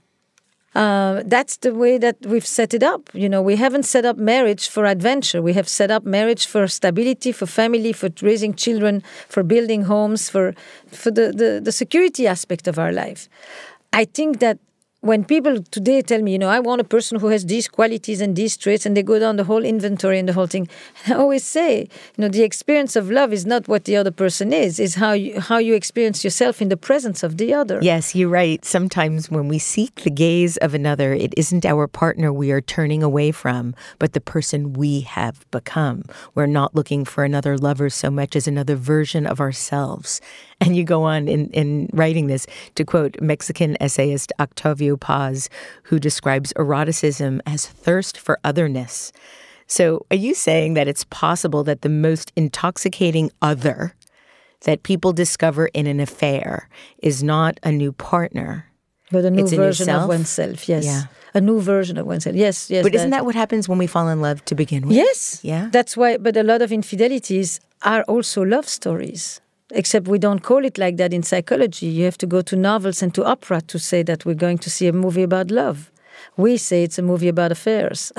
Uh, that's the way that we've set it up. You know, we haven't set up marriage for adventure. We have set up marriage for stability, for family, for raising children, for building homes, for for the, the, the security aspect of our life. I think that when people today tell me, you know, I want a person who has these qualities and these traits, and they go down the whole inventory and the whole thing, I always say, you know, the experience of love is not what the other person is, is how you, how you experience yourself in the presence of the other. Yes, you're right. Sometimes when we seek the gaze of another, it isn't our partner we are turning away from, but the person we have become. We're not looking for another lover so much as another version of ourselves. And you go on in, in writing this to quote Mexican essayist Octavio Paz, who describes eroticism as thirst for otherness. So are you saying that it's possible that the most intoxicating other that people discover in an affair is not a new partner, but a new it's version a new of oneself? Yes. Yeah. A new version of oneself. Yes, yes. But isn't that what happens when we fall in love to begin with? Yes. Yeah. That's why, but a lot of infidelities are also love stories. Except we don't call it like that in psychology. You have to go to novels and to opera to say that we're going to see a movie about love. We say it's a movie about affairs.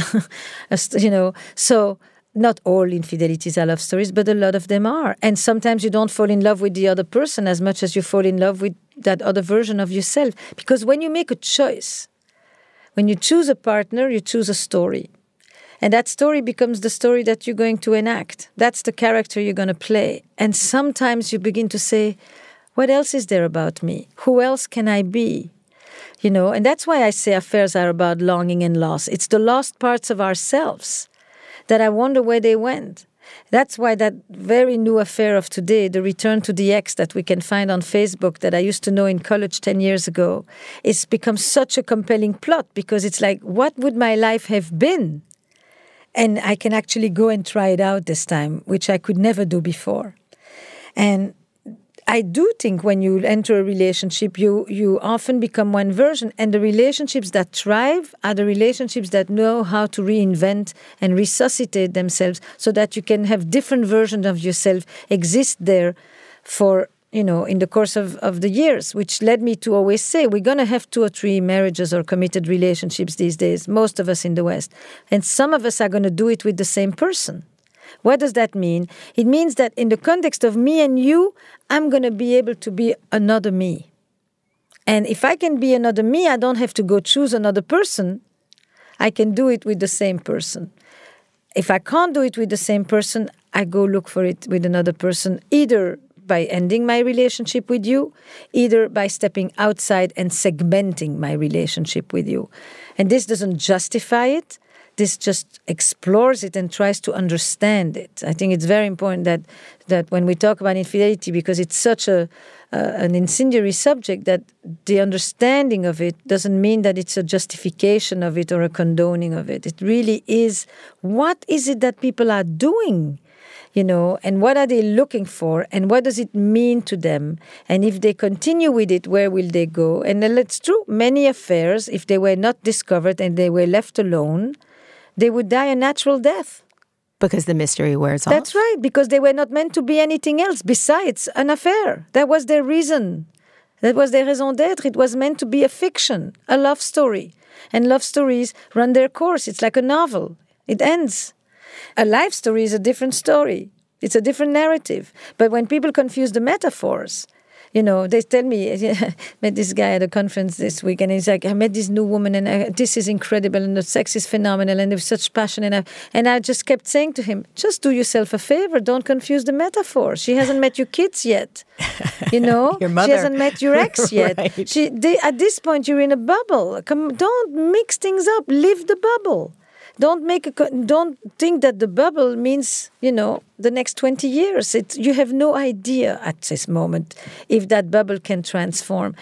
you know, so not all infidelities are love stories, but a lot of them are. And sometimes you don't fall in love with the other person as much as you fall in love with that other version of yourself. Because when you make a choice, when you choose a partner, you choose a story. And that story becomes the story that you're going to enact. That's the character you're going to play. And sometimes you begin to say, what else is there about me? Who else can I be? You know, and that's why I say affairs are about longing and loss. It's the lost parts of ourselves that I wonder where they went. That's why that very new affair of today, the return to the ex that we can find on Facebook that I used to know in college ten years ago, it's become such a compelling plot because it's like, what would my life have been? And I can actually go and try it out this time, which I could never do before. And I do think when you enter a relationship, you you often become one version. And the relationships that thrive are the relationships that know how to reinvent and resuscitate themselves so that you can have different versions of yourself exist there for, you know, in the course of, of the years, which led me to always say, we're going to have two or three marriages or committed relationships these days, most of us in the West. And some of us are going to do it with the same person. What does that mean? It means that in the context of me and you, I'm going to be able to be another me. And if I can be another me, I don't have to go choose another person. I can do it with the same person. If I can't do it with the same person, I go look for it with another person, either by ending my relationship with you, either by stepping outside and segmenting my relationship with you. And this doesn't justify it. This just explores it and tries to understand it. I think it's very important that that when we talk about infidelity, because it's such a uh, an incendiary subject, that the understanding of it doesn't mean that it's a justification of it or a condoning of it. It really is, what is it that people are doing? You know, and what are they looking for, and what does it mean to them? And if they continue with it, where will they go? And it's true, many affairs, if they were not discovered and they were left alone, they would die a natural death. Because the mystery wears off? That's right, because they were not meant to be anything else besides an affair. That was their reason. That was their raison d'être. It was meant to be a fiction, a love story. And love stories run their course. It's like a novel. It ends. A life story is a different story. It's a different narrative. But when people confuse the metaphors, you know, they tell me, I met this guy at a conference this week, and he's like, I met this new woman, and I, this is incredible, and the sex is phenomenal, and there's such passion. And I, and I just kept saying to him, just do yourself a favor. Don't confuse the metaphors. She hasn't met your kids yet. You know? Your mother. She hasn't met your ex yet. Right. She, they, at this point, you're in a bubble. Come, don't mix things up. Live the bubble. Don't make a, don't think that the bubble means, you know, the next twenty years. It, you have no idea at this moment if that bubble can transform.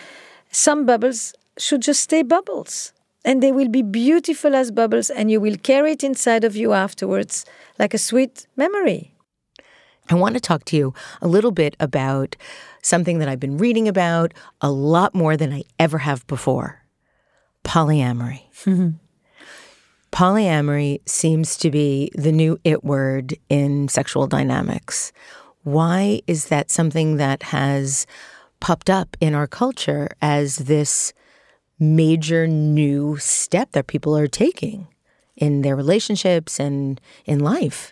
some bubbles should just stay bubbles. And they will be beautiful as bubbles, and you will carry it inside of you afterwards like a sweet memory. I want to talk to you a little bit about something that I've been reading about a lot more than I ever have before. Polyamory. Mm-hmm. Polyamory seems to be the new it word in sexual dynamics. Why is that something that has popped up in our culture as this major new step that people are taking in their relationships and in life?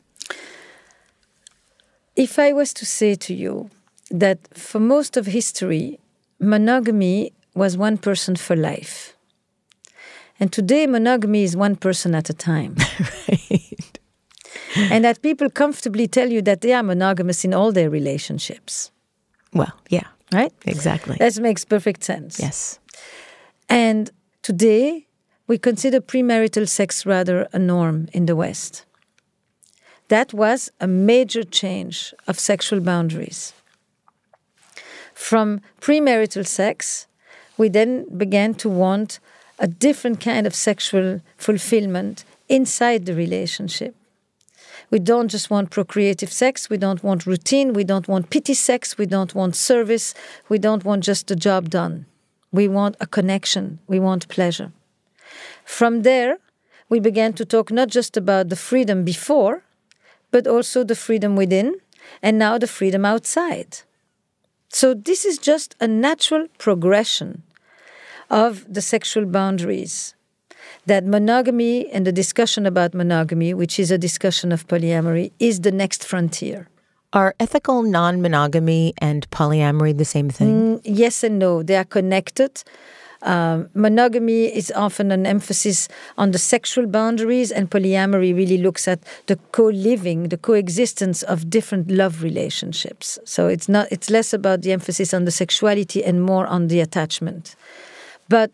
If I was to say to you that for most of history, monogamy was one person for life. And today, monogamy is one person at a time. Right. And that people comfortably tell you that they are monogamous in all their relationships. Well, yeah. Right? Exactly. That makes perfect sense. Yes. And today, we consider premarital sex rather a norm in the West. That was a major change of sexual boundaries. From premarital sex, we then began to want a different kind of sexual fulfillment inside the relationship. We don't just want procreative sex, we don't want routine, we don't want pity sex, we don't want service, we don't want just the job done. We want a connection, we want pleasure. From there, we began to talk not just about the freedom before, but also the freedom within, and now the freedom outside. So this is just a natural progression of the sexual boundaries, that monogamy and the discussion about monogamy, which is a discussion of polyamory, is the next frontier. Are ethical non-monogamy and polyamory the same thing? Mm, yes and no. They are connected. Um, monogamy is often an emphasis on the sexual boundaries, and polyamory really looks at the co-living, the coexistence of different love relationships. So it's not, it's less about the emphasis on the sexuality and more on the attachment. But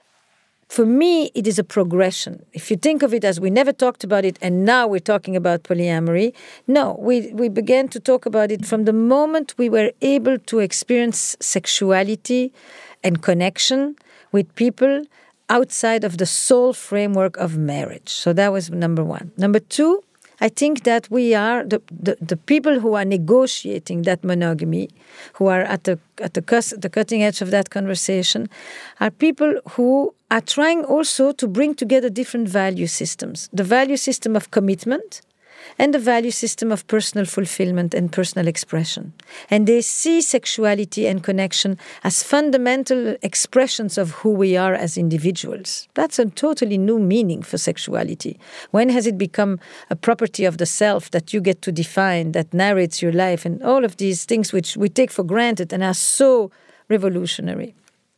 for me, it is a progression. If you think of it as we never talked about it and now we're talking about polyamory, no, we, we began to talk about it from the moment we were able to experience sexuality and connection with people outside of the sole framework of marriage. So that was number one. Number two, I think that we are, the, the, the people who are negotiating that monogamy, who are at the at the, cus- the cutting edge of that conversation, are people who are trying also to bring together different value systems. The value system of commitment and the value system of personal fulfillment and personal expression. And they see sexuality and connection as fundamental expressions of who we are as individuals. That's a totally new meaning for sexuality. When has it become a property of the self that you get to define, that narrates your life, and all of these things which we take for granted and are so revolutionary?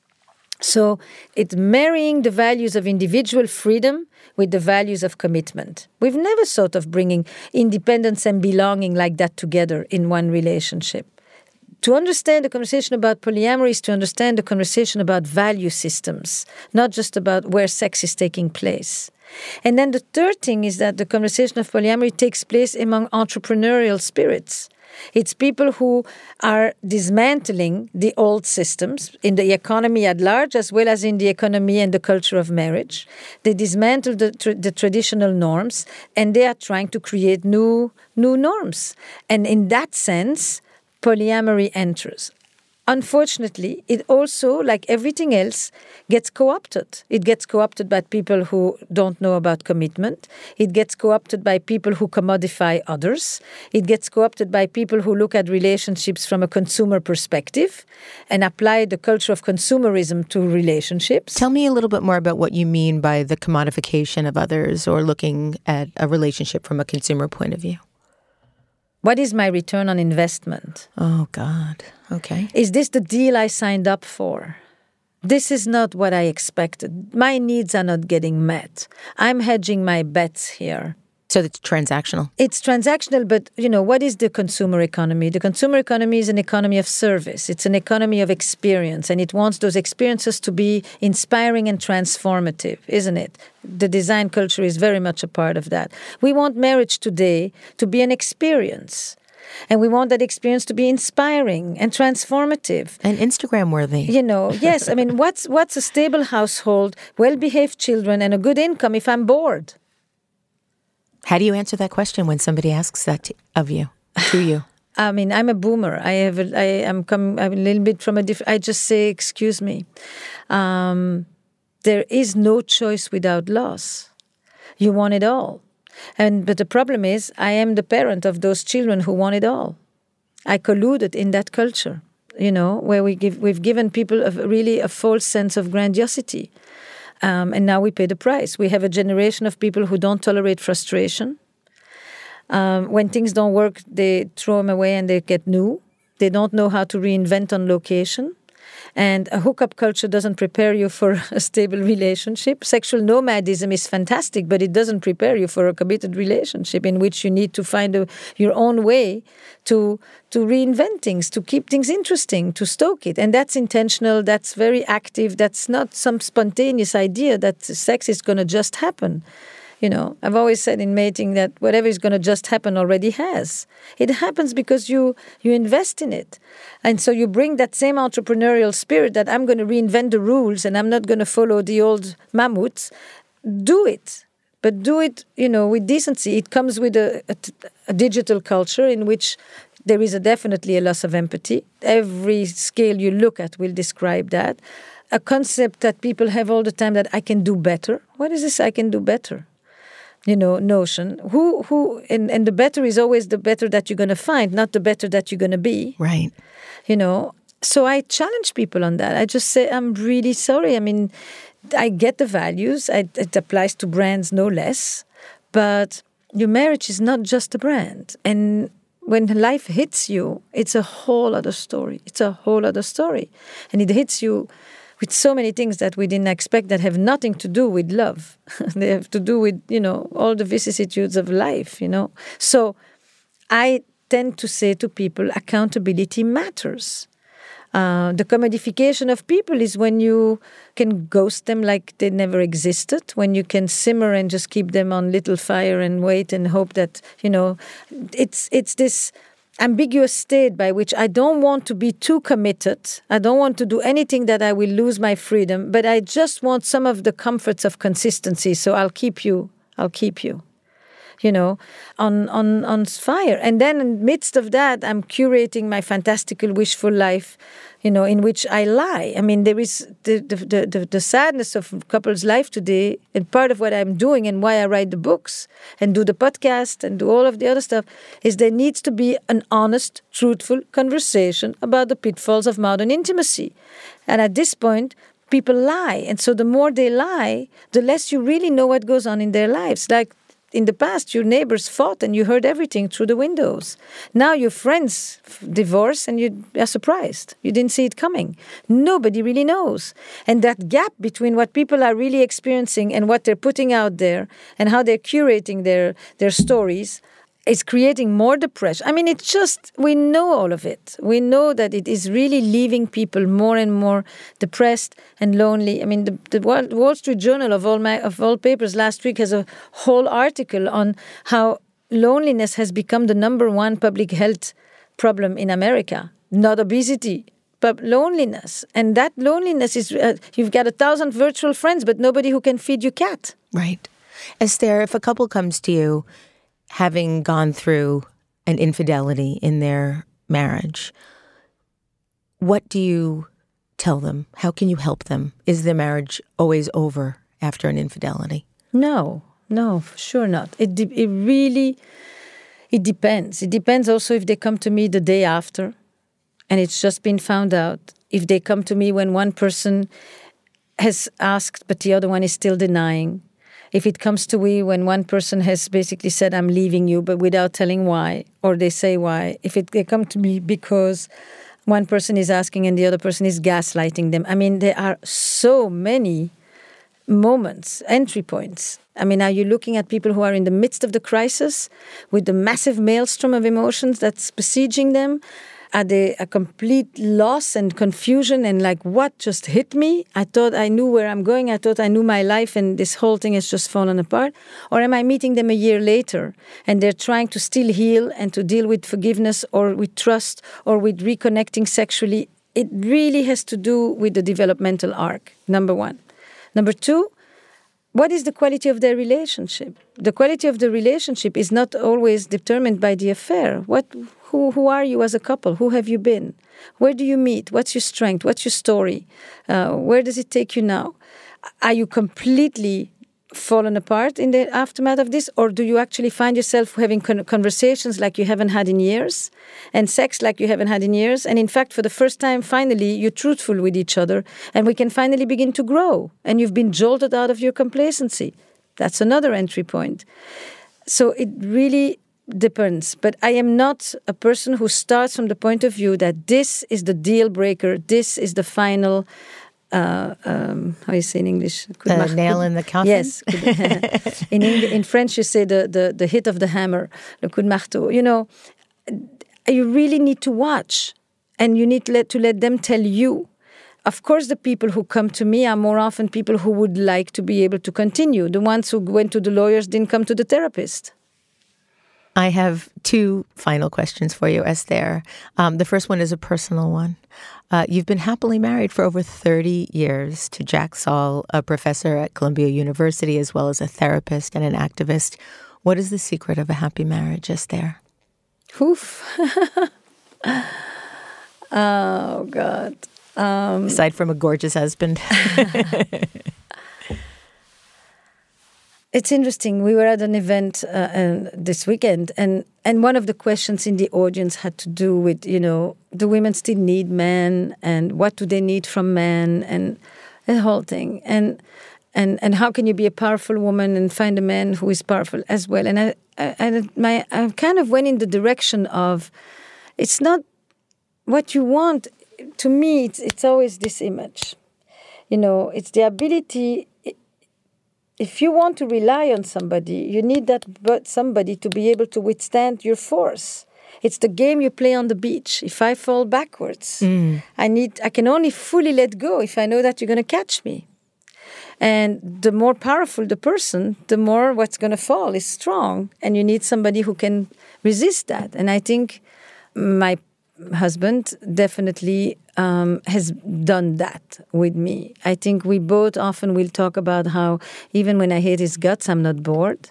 So it's marrying the values of individual freedom with the values of commitment. We've never thought of bringing independence and belonging like that together in one relationship. To understand the conversation about polyamory is to understand the conversation about value systems, not just about where sex is taking place. And then the third thing is that the conversation of polyamory takes place among entrepreneurial spirits. It's people who are dismantling the old systems in the economy at large, as well as in the economy and the culture of marriage. They dismantle the, tra- the traditional norms, and they are trying to create new, new norms. And in that sense, polyamory enters. Unfortunately, it also, like everything else, gets co-opted. It gets co-opted by people who don't know about commitment. It gets co-opted by people who commodify others. It gets co-opted by people who look at relationships from a consumer perspective and apply the culture of consumerism to relationships. Tell me a little bit more about what you mean by the commodification of others or looking at a relationship from a consumer point of view. What is my return on investment? Oh, God. Okay. Is this the deal I signed up for? This is not what I expected. My needs are not getting met. I'm hedging my bets here. So it's transactional. It's transactional, but, you know, what is the consumer economy? The consumer economy is an economy of service. It's an economy of experience, and it wants those experiences to be inspiring and transformative, isn't it? The design culture is very much a part of that. We want marriage today to be an experience. And we want that experience to be inspiring and transformative. And Instagram worthy. You know, yes. I mean, what's what's a stable household, well-behaved children, and a good income if I'm bored? How do you answer that question when somebody asks that to, of you, to you? I mean, I'm a boomer. I have, a, I am come I'm a little bit from a different. I just say, excuse me. Um, there is no choice without loss. You want it all, and but the problem is, I am the parent of those children who want it all. I colluded in that culture, you know, where we give we've given people a, really a false sense of grandiosity, um, and now we pay the price. We have a generation of people who don't tolerate frustration. Um, when things don't work, they throw them away and they get new. They don't know how to reinvent on location. And a hookup culture doesn't prepare you for a stable relationship. Sexual nomadism is fantastic, but it doesn't prepare you for a committed relationship in which you need to find a, your own way to to reinvent things, to keep things interesting, to stoke it. And that's intentional, that's very active, that's not some spontaneous idea that sex is going to just happen. You know, I've always said in mating that whatever is going to just happen already has. It happens because you you invest in it. And so you bring that same entrepreneurial spirit that I'm going to reinvent the rules and I'm not going to follow the old mammoths. Do it. But do it, you know, with decency. It comes with a, a, a digital culture in which there is a definitely a loss of empathy. Every scale you look at will describe that. A concept that people have all the time that I can do better. What is this I can do better? You know, notion. Who, who, and, and the better is always the better that you're going to find, not the better that you're going to be. Right. You know, so I challenge people on that. I just say, I'm really sorry. I mean, I get the values. I, it applies to brands no less. But your marriage is not just a brand. And when life hits you, it's a whole other story. It's a whole other story. And it hits you with so many things that we didn't expect that have nothing to do with love. They have to do with, you know, all the vicissitudes of life, you know. So I tend to say to people, accountability matters. Uh, the commodification of people is when you can ghost them like they never existed, when you can simmer and just keep them on little fire and wait and hope that, you know, it's it's this ambiguous state by which I don't want to be too committed. I don't want to do anything that I will lose my freedom, but I just want some of the comforts of consistency. So I'll keep you, I'll keep you, you know, on, on, on fire. And then in the midst of that, I'm curating my fantastical, wishful life, you know, in which I lie. I mean, there is the, the, the, the sadness of couples' life today, and part of what I'm doing and why I write the books and do the podcast and do all of the other stuff is there needs to be an honest, truthful conversation about the pitfalls of modern intimacy. And at this point, people lie. And so the more they lie, the less you really know what goes on in their lives. Like, in the past, your neighbors fought and you heard everything through the windows. Now your friends divorce and you are surprised. You didn't see it coming. Nobody really knows. And that gap between what people are really experiencing and what they're putting out there and how they're curating their, their stories is creating more depression. I mean, it's just, we know all of it. We know that it is really leaving people more and more depressed and lonely. I mean, the, the Wall Street Journal of all my of all papers last week has a whole article on how loneliness has become the number one public health problem in America. Not obesity, but loneliness. And that loneliness is, uh, you've got a thousand virtual friends, but nobody who can feed your cat. Right. Esther, if a couple comes to you having gone through an infidelity in their marriage, what do you tell them? How can you help them? Is their marriage always over after an infidelity? No, no, for sure not. It de- it really, it depends. It depends also if they come to me the day after and it's just been found out. If they come to me when one person has asked but the other one is still denying. If it comes to me when one person has basically said, I'm leaving you, but without telling why, or they say why. If it, they come to me because one person is asking and the other person is gaslighting them. I mean, there are so many moments, entry points. I mean, are you looking at people who are in the midst of the crisis with the massive maelstrom of emotions that's besieging them? Are they a complete loss and confusion and like, what just hit me? I thought I knew where I'm going. I thought I knew my life and this whole thing has just fallen apart. Or am I meeting them a year later and they're trying to still heal and to deal with forgiveness or with trust or with reconnecting sexually? It really has to do with the developmental arc, number one. Number two, what is the quality of their relationship? The quality of the relationship is not always determined by the affair. What, who, who are you as a couple? Who have you been? Where do you meet? What's your strength? What's your story? Uh, where does it take you now? Are you completely fallen apart in the aftermath of this? Or do you actually find yourself having con- conversations like you haven't had in years and sex like you haven't had in years? And in fact, for the first time, finally, you're truthful with each other and we can finally begin to grow and you've been jolted out of your complacency. That's another entry point. So it really depends. But I am not a person who starts from the point of view that this is the deal breaker, this is the final Uh, um, how you say in English? The nail in the coffin? Yes. in, English, in French, you say the, the, the hit of the hammer, le coup de marteau. You know, you really need to watch and you need to let, to let them tell you. Of course, the people who come to me are more often people who would like to be able to continue. The ones who went to the lawyers didn't come to the therapist. I have two final questions for you, Esther. Um, the first one is a personal one. Uh, you've been happily married for over thirty years to Jack Saul, a professor at Columbia University, as well as a therapist and an activist. What is the secret of a happy marriage, Esther? Oof. Oh, God. Um, Aside from a gorgeous husband. It's interesting. We were at an event uh, uh, this weekend, and, and one of the questions in the audience had to do with, you know, do women still need men, and what do they need from men, and the whole thing. And and and how can you be a powerful woman and find a man who is powerful as well? And I, I, I, my, I kind of went in the direction of, it's not what you want. To me, it's, it's always this image. You know, it's the ability... If you want to rely on somebody, you need that but somebody to be able to withstand your force. It's the game you play on the beach. If I fall backwards, mm. I need I can only fully let go if I know that you're going to catch me. And the more powerful the person, the more what's going to fall is strong. And you need somebody who can resist that. And I think my husband definitely um, has done that with me. I think we both often will talk about how even when I hate his guts, I'm not bored.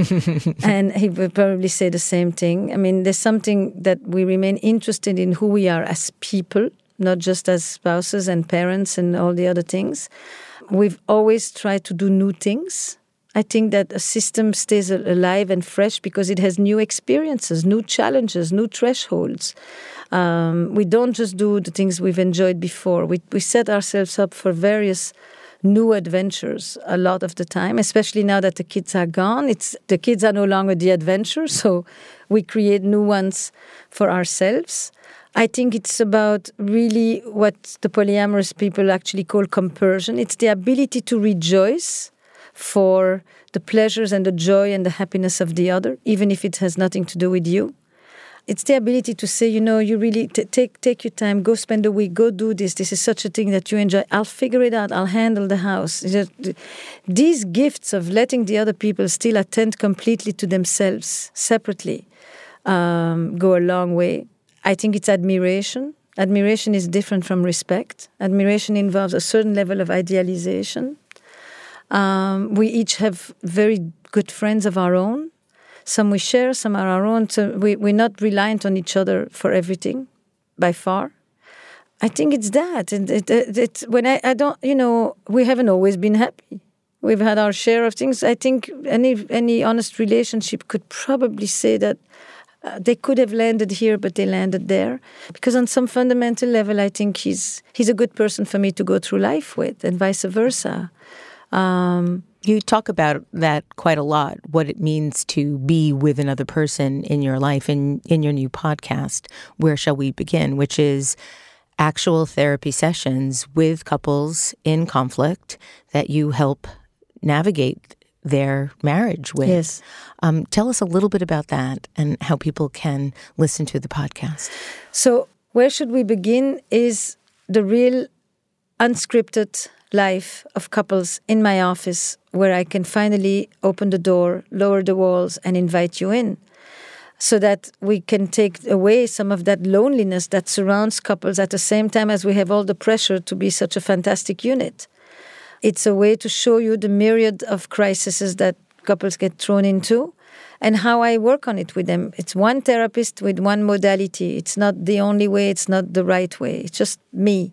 And he will probably say the same thing. I mean, there's something that we remain interested in who we are as people, not just as spouses and parents and all the other things. We've always tried to do new things. I think that a system stays alive and fresh because it has new experiences, new challenges, new thresholds. Um, we don't just do the things we've enjoyed before. We we set ourselves up for various new adventures a lot of the time, especially now that the kids are gone. It's the kids are no longer the adventure, so we create new ones for ourselves. I think it's about really what the polyamorous people actually call compersion. It's the ability to rejoice for the pleasures and the joy and the happiness of the other, even if it has nothing to do with you. It's the ability to say, you know, you really t- take take your time, go spend a week, go do this. This is such a thing that you enjoy. I'll figure it out. I'll handle the house. These gifts of letting the other people still attend completely to themselves separately um, go a long way. I think it's admiration. Admiration is different from respect. Admiration involves a certain level of idealization. Um, we each have very good friends of our own. Some we share, some are our own. So we, we're not reliant on each other for everything, by far. I think it's that. And it, it, it's when I, I don't, you know, we haven't always been happy. We've had our share of things. I think any any honest relationship could probably say that uh, they could have landed here, but they landed there. Because on some fundamental level, I think he's he's a good person for me to go through life with, and vice versa. Um, You talk about that quite a lot, what it means to be with another person in your life in, in your new podcast, Where Shall We Begin?, which is actual therapy sessions with couples in conflict that you help navigate their marriage with. Yes. Um, tell us a little bit about that and how people can listen to the podcast. So Where Should We Begin is the real unscripted life of couples in my office, where I can finally open the door, lower the walls, and invite you in, so that we can take away some of that loneliness that surrounds couples at the same time as we have all the pressure to be such a fantastic unit. It's a way to show you the myriad of crises that couples get thrown into and how I work on it with them. It's one therapist with one modality. It's not the only way. It's not the right way. It's just me.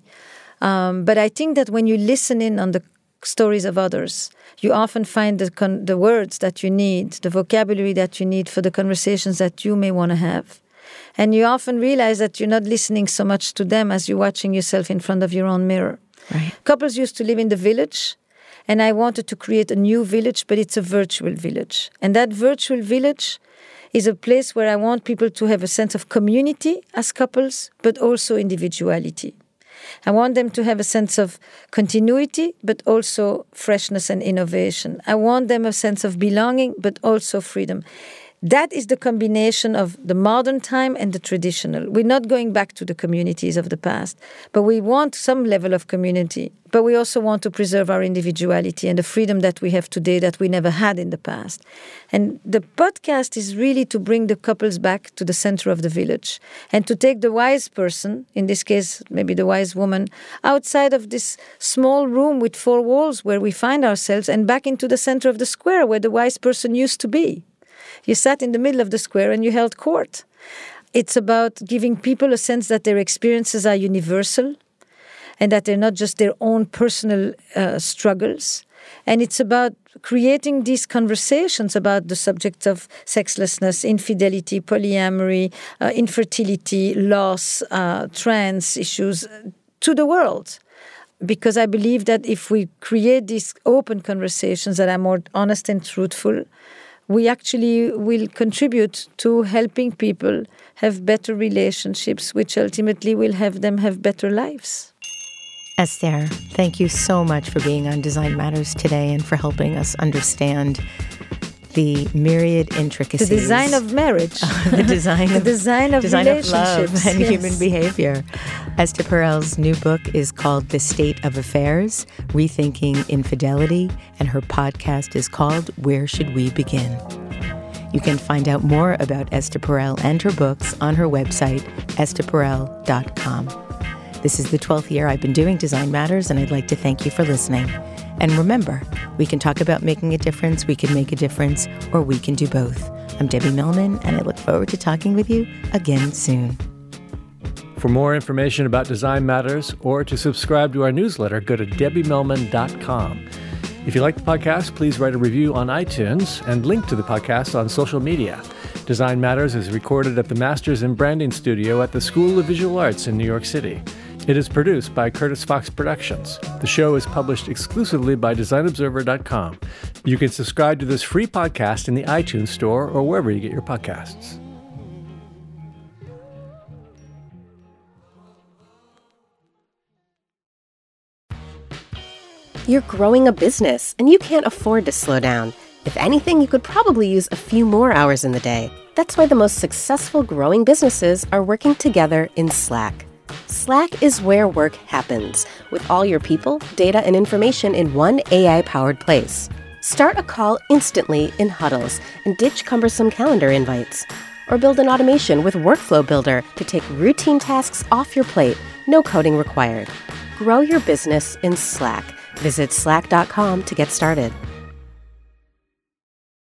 Um, but I think that when you listen in on the stories of others, you often find the con- the words that you need, the vocabulary that you need for the conversations that you may want to have. And you often realize that you're not listening so much to them as you're watching yourself in front of your own mirror. Right. Couples used to live in the village, and I wanted to create a new village, but it's a virtual village. And that virtual village is a place where I want people to have a sense of community as couples, but also individuality. I want them to have a sense of continuity, but also freshness and innovation. I want them a sense of belonging, but also freedom. That is the combination of the modern time and the traditional. We're not going back to the communities of the past, but we want some level of community. But we also want to preserve our individuality and the freedom that we have today that we never had in the past. And the podcast is really to bring the couples back to the center of the village and to take the wise person, in this case, maybe the wise woman, outside of this small room with four walls where we find ourselves and back into the center of the square where the wise person used to be. You sat in the middle of the square and you held court. It's about giving people a sense that their experiences are universal and that they're not just their own personal uh, struggles. And it's about creating these conversations about the subject of sexlessness, infidelity, polyamory, uh, infertility, loss, uh, trans issues to the world. Because I believe that if we create these open conversations that are more honest and truthful, we actually will contribute to helping people have better relationships, which ultimately will have them have better lives. Esther, thank you so much for being on Design Matters today and for helping us understand the myriad intricacies. The design of marriage. Uh, the design the of, design of design relationships. Of love and yes. human behavior. Esther Perel's new book is called The State of Affairs, Rethinking Infidelity, and her podcast is called Where Should We Begin? You can find out more about Esther Perel and her books on her website, esther perel dot com. This is the twelfth year I've been doing Design Matters, and I'd like to thank you for listening. And remember, we can talk about making a difference, we can make a difference, or we can do both. I'm Debbie Millman, and I look forward to talking with you again soon. For more information about Design Matters or to subscribe to our newsletter, go to debbie millman dot com. If you like the podcast, please write a review on iTunes and link to the podcast on social media. Design Matters is recorded at the Masters in Branding Studio at the School of Visual Arts in New York City. It is produced by Curtis Fox Productions. The show is published exclusively by design observer dot com. You can subscribe to this free podcast in the iTunes Store or wherever you get your podcasts. You're growing a business, and you can't afford to slow down. If anything, you could probably use a few more hours in the day. That's why the most successful growing businesses are working together in Slack. Slack is where work happens, with all your people, data, and information in one A I-powered place. Start a call instantly in huddles and ditch cumbersome calendar invites. Or build an automation with Workflow Builder to take routine tasks off your plate, no coding required. Grow your business in Slack. Visit slack dot com to get started.